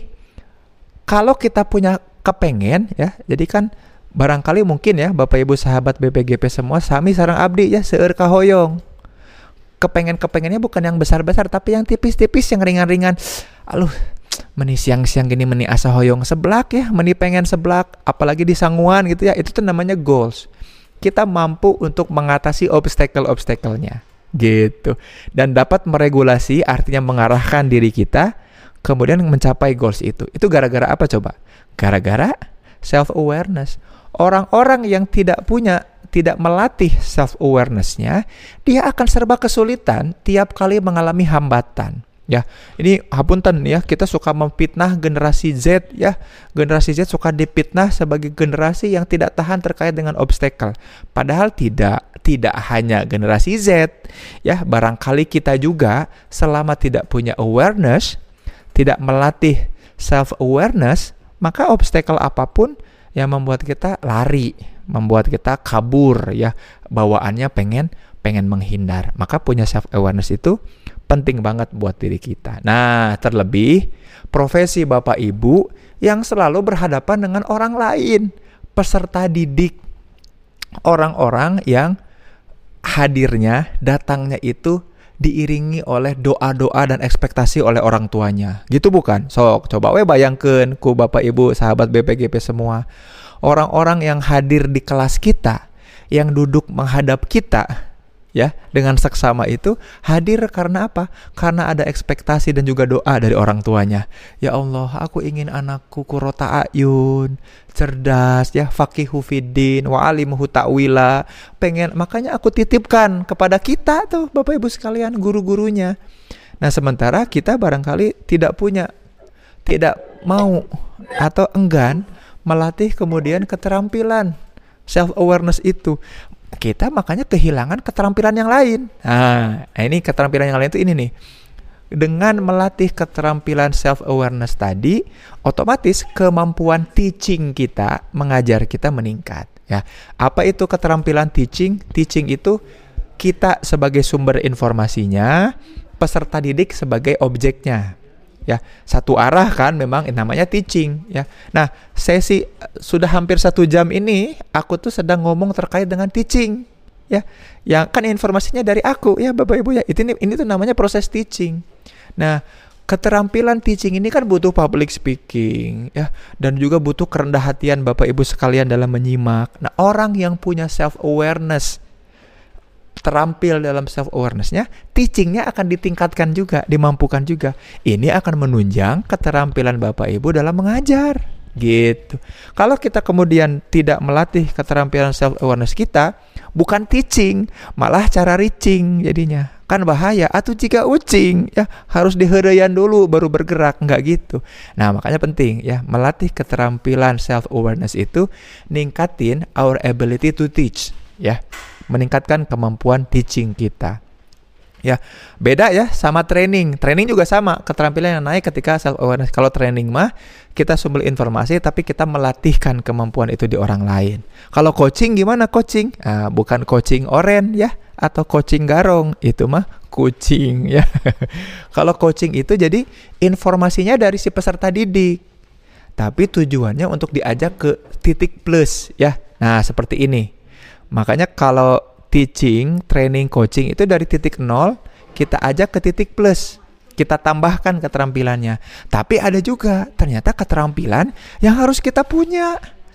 kalau kita punya kepengen ya, jadi kan barangkali mungkin ya Bapak Ibu sahabat BPGP semua, sami sareng abdi ya seueur kahoyong. Kepengen-kepengennya bukan yang besar-besar, tapi yang tipis-tipis, yang ringan-ringan. Aduh, meni siang-siang gini, meni asa hoyong seblak ya, meni pengen seblak, apalagi di sanguan gitu ya, itu tuh namanya goals. Kita mampu untuk mengatasi obstacle-obstacle-nya gitu, dan dapat meregulasi, artinya mengarahkan diri kita kemudian mencapai goals itu. Itu gara-gara apa coba? Gara-gara self-awareness. Orang-orang yang tidak melatih self-awareness-nya, dia akan serba kesulitan tiap kali mengalami hambatan. Ya, ini hapunten ya, kita suka memfitnah generasi Z ya. Generasi Z suka dipitnah sebagai generasi yang tidak tahan terkait dengan obstacle. Padahal tidak hanya generasi Z ya, barangkali kita juga selama tidak punya awareness, tidak melatih self awareness, maka obstacle apapun yang membuat kita lari, membuat kita kabur ya, bawaannya pengen menghindar. Maka punya self awareness itu penting banget buat diri kita. Nah, terlebih profesi Bapak Ibu yang selalu berhadapan dengan orang lain, peserta didik, orang-orang yang hadirnya, datangnya itu diiringi oleh doa-doa dan ekspektasi oleh orang tuanya. Gitu bukan? Sok, coba we bayangkeun ku Bapak Ibu sahabat BPGP semua. Orang-orang yang hadir di kelas kita, yang duduk menghadap kita, ya, dengan seksama itu hadir karena apa? Karena ada ekspektasi dan juga doa dari orang tuanya. Ya Allah, aku ingin anakku qurrata ayun, cerdas ya, faqihu fiddin wa alimuhu ta'wila. Makanya aku titipkan kepada kita tuh Bapak Ibu sekalian, guru-gurunya. Nah, sementara kita barangkali tidak mau atau enggan melatih kemudian keterampilan self awareness itu. Kita makanya kehilangan keterampilan yang lain. Nah, ini keterampilan yang lain itu ini nih. Dengan melatih keterampilan self awareness tadi, otomatis kemampuan teaching kita, mengajar kita meningkat. Ya, apa itu keterampilan teaching? Teaching itu kita sebagai sumber informasinya, peserta didik sebagai objeknya. Ya, satu arah kan memang namanya teaching ya. Nah, sesi sudah hampir 1 jam ini aku tuh sedang ngomong terkait dengan teaching ya. Yang kan informasinya dari aku ya Bapak Ibu ya. Ini tuh namanya proses teaching. Nah, keterampilan teaching ini kan butuh public speaking ya, dan juga butuh kerendah hatian Bapak Ibu sekalian dalam menyimak. Nah, orang yang punya self awareness terampil dalam self awareness-nya, teaching-nya akan ditingkatkan juga, dimampukan juga. Ini akan menunjang keterampilan Bapak Ibu dalam mengajar. Gitu. Kalau kita kemudian tidak melatih keterampilan self awareness kita, bukan teaching, malah cara reaching jadinya. Kan bahaya. Atau jika ucing ya harus diheureyan dulu baru bergerak, enggak gitu. Nah, makanya penting ya melatih keterampilan self awareness itu ningkatin our ability to teach ya. Meningkatkan kemampuan teaching kita. Ya, beda ya sama training. Training juga sama, keterampilan yang naik ketika self awareness. Kalau training mah kita sumber informasi tapi kita melatihkan kemampuan itu di orang lain. Kalau coaching gimana coaching? Bukan coaching oren ya atau coaching garong, itu mah kucing ya. Kalau coaching itu jadi informasinya dari si peserta didik. Tapi tujuannya untuk diajak ke titik plus ya. Nah, seperti ini. Makanya kalau teaching, training, coaching itu dari titik 0 kita ajak ke titik plus. Kita tambahkan keterampilannya. Tapi ada juga ternyata keterampilan yang harus kita punya.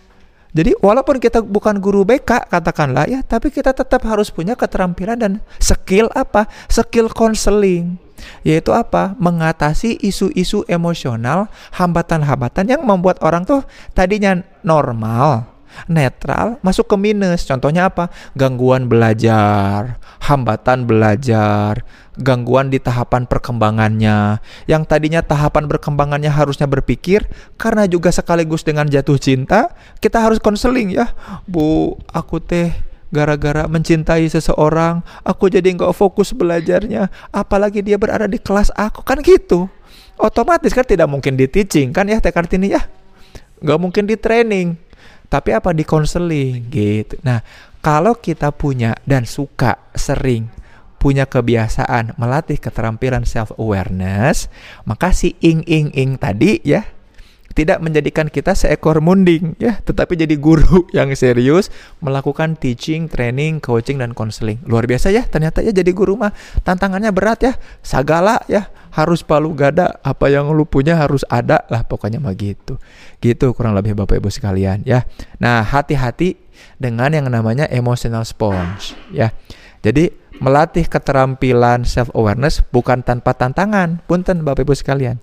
Jadi walaupun kita bukan guru BK katakanlah ya, tapi kita tetap harus punya keterampilan dan skill apa? Skill counseling. Yaitu apa? Mengatasi isu-isu emosional, hambatan-hambatan yang membuat orang tuh tadinya normal, netral, masuk ke minus. Contohnya apa? Gangguan belajar, hambatan belajar, gangguan di tahapan perkembangannya. Yang tadinya tahapan perkembangannya harusnya berpikir, karena juga sekaligus dengan jatuh cinta, kita harus konseling ya. Bu, aku teh gara-gara mencintai seseorang, aku jadi gak fokus belajarnya, apalagi dia berada di kelas aku, kan gitu. Otomatis kan tidak mungkin di teaching kan ya Teh Kartini ya, gak mungkin di training, tapi apa, di konseling gitu. Nah, kalau kita punya dan suka sering punya kebiasaan melatih keterampilan self awareness, maka si ing tadi ya tidak menjadikan kita seekor munding ya, tetapi jadi guru yang serius melakukan teaching, training, coaching dan konseling. Luar biasa ya, ternyata ya jadi guru mah tantangannya berat ya. Sagala ya harus palu gada, apa yang lu punya harus ada lah, pokoknya mah gitu. Gitu kurang lebih Bapak Ibu sekalian ya. Nah, hati-hati dengan yang namanya emotional sponge ya. Jadi melatih keterampilan self awareness bukan tanpa tantangan. Punten Bapak Ibu sekalian.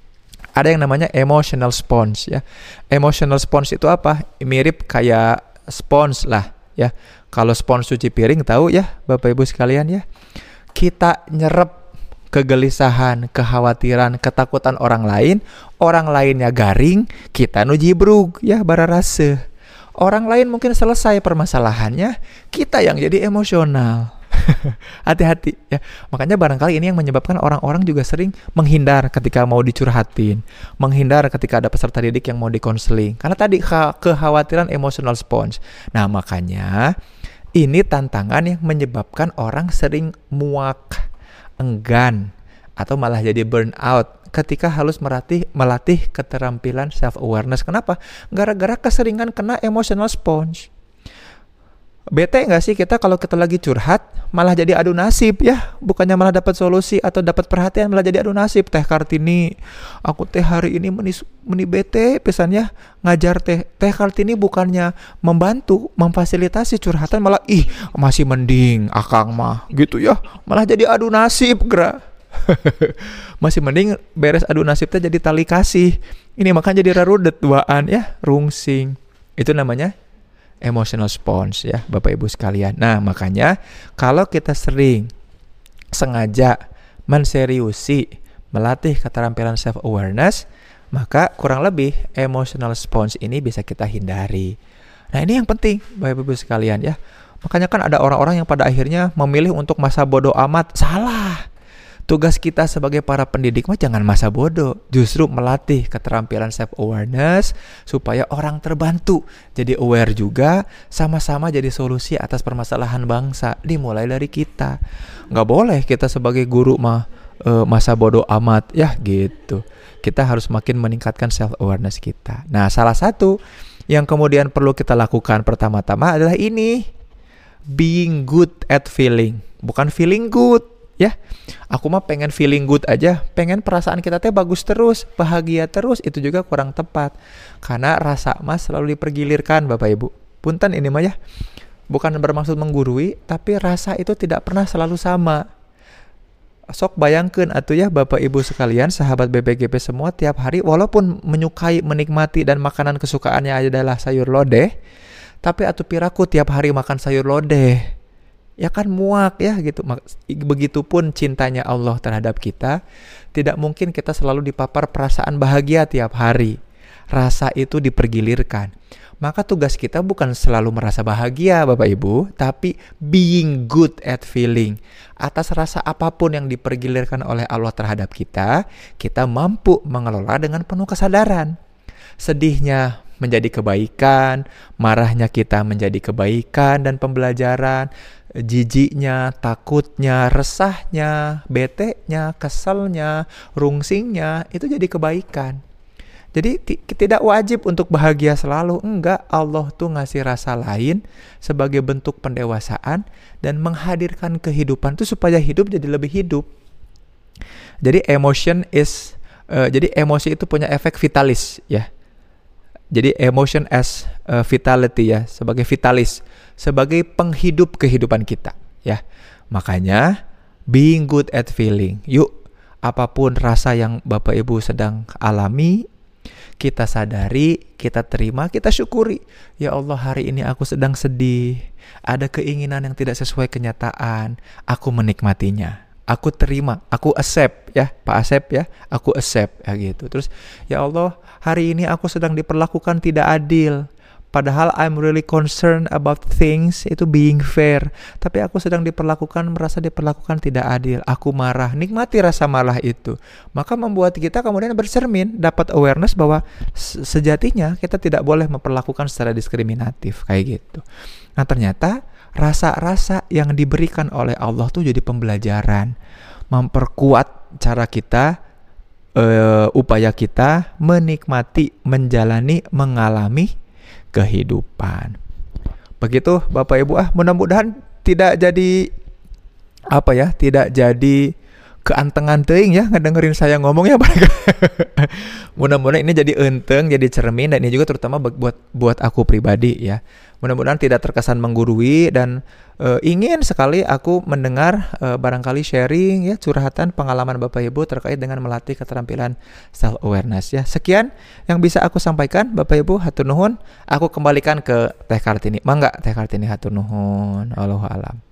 Ada yang namanya emotional sponge ya. Emotional sponge itu apa? Mirip kayak sponge lah ya. Kalau sponge cuci piring tahu ya Bapak Ibu sekalian ya. Kita nyerap kegelisahan, kekhawatiran, ketakutan orang lainnya garing, kita nu jibrug ya bararase. Orang lain mungkin selesai permasalahannya, kita yang jadi emosional. Hati-hati ya. Makanya barangkali ini yang menyebabkan orang-orang juga sering menghindar ketika mau dicurhatin, menghindar ketika ada peserta didik yang mau dikonseling, karena tadi kekhawatiran emotional sponge. Nah, makanya ini tantangan yang menyebabkan orang sering muak, enggan, atau malah jadi burnout ketika harus melatih keterampilan self awareness. Kenapa? Gara-gara keseringan kena emotional sponge. Bete gak sih kita kalau kita lagi curhat malah jadi adu nasib ya, bukannya malah dapat solusi atau dapat perhatian, malah jadi adu nasib. Teh Kartini, aku teh hari ini meni bete pesannya ngajar Teh Kartini bukannya membantu memfasilitasi curhatan, malah masih mending akang mah gitu ya, malah jadi adu nasib gra. Masih mending beres adu nasibnya jadi tali kasih. Ini makanya jadi rarudet duaan ya, rungsing. Itu namanya emotional sponge ya Bapak Ibu sekalian. Nah, makanya kalau kita sering sengaja menseriusi melatih keterampilan self awareness, maka kurang lebih emotional sponge ini bisa kita hindari. Nah, ini yang penting Bapak Ibu sekalian ya. Makanya kan ada orang-orang yang pada akhirnya memilih untuk masa bodoh amat. Salah. Tugas kita sebagai para pendidik mah jangan masa bodoh, justru melatih keterampilan self awareness supaya orang terbantu, jadi aware juga, sama-sama jadi solusi atas permasalahan bangsa, dimulai dari kita. Nggak boleh kita sebagai guru mah masa bodoh amat ya gitu. Kita harus makin meningkatkan self awareness kita. Nah, salah satu yang kemudian perlu kita lakukan pertama-tama adalah ini, being good at feeling, bukan feeling good. Ya, aku mah pengen feeling good aja, pengen perasaan kita teh bagus terus, bahagia terus, itu juga kurang tepat. Karena rasa mah selalu dipergilirkan Bapak Ibu. Punten ini mah ya. bukan bermaksud menggurui, tapi rasa itu tidak pernah selalu sama. Sok bayangkeun atuh ya Bapak Ibu sekalian, sahabat BBGP semua, tiap hari walaupun menyukai, menikmati dan makanan kesukaannya adalah sayur lodeh, tapi atuh piraku tiap hari makan sayur lodeh. Ya kan muak ya gitu. Begitupun cintanya Allah terhadap kita, tidak mungkin kita selalu dipapar perasaan bahagia tiap hari. Rasa itu dipergilirkan. Maka tugas kita bukan selalu merasa bahagia Bapak Ibu, tapi being good at feeling. Atas rasa apapun yang dipergilirkan oleh Allah terhadap kita, kita mampu mengelola dengan penuh kesadaran. Sedihnya menjadi kebaikan, marahnya kita menjadi kebaikan dan pembelajaran, jijiknya, takutnya, resahnya, betenya, keselnya, rungsingnya, itu jadi kebaikan. Jadi tidak wajib untuk bahagia selalu, enggak. Allah tuh ngasih rasa lain sebagai bentuk pendewasaan dan menghadirkan kehidupan tuh supaya hidup jadi lebih hidup. Jadi jadi emosi itu punya efek vitalis ya. Jadi emotion as vitality ya, sebagai vitalis, sebagai penghidup kehidupan kita ya. Makanya being good at feeling. Yuk, apapun rasa yang Bapak Ibu sedang alami, kita sadari, kita terima, kita syukuri. Ya Allah, hari ini aku sedang sedih. Ada keinginan yang tidak sesuai kenyataan. Aku menikmatinya. Aku terima, aku accept ya, Pak Asep ya. Aku accept ya gitu. Terus, ya Allah, hari ini aku sedang diperlakukan tidak adil. Padahal I'm really concerned about things, itu being fair. Tapi aku sedang merasa diperlakukan tidak adil. Aku marah, nikmati rasa marah itu. Maka membuat kita kemudian bercermin, dapat awareness bahwa sejatinya kita tidak boleh memperlakukan secara diskriminatif, kayak gitu. Nah ternyata rasa-rasa yang diberikan oleh Allah tuh jadi pembelajaran, memperkuat cara kita, upaya kita menikmati, menjalani, mengalami kehidupan. Begitu Bapak Ibu, mudah-mudahan tidak jadi tidak jadi keantengan teuing ya ngedengerin saya ngomong ya. Mudah-mudahan ini jadi enteng, jadi cermin, dan ini juga terutama buat aku pribadi ya. Mudah-mudahan tidak terkesan menggurui, dan ingin sekali aku mendengar barangkali sharing ya, curhatan pengalaman Bapak Ibu terkait dengan melatih keterampilan self awareness ya. Sekian yang bisa aku sampaikan Bapak Ibu, hatur nuhun. Aku kembalikan ke Teh Kartini. Mangga Teh Kartini, hatur nuhun. Allahu a'lam.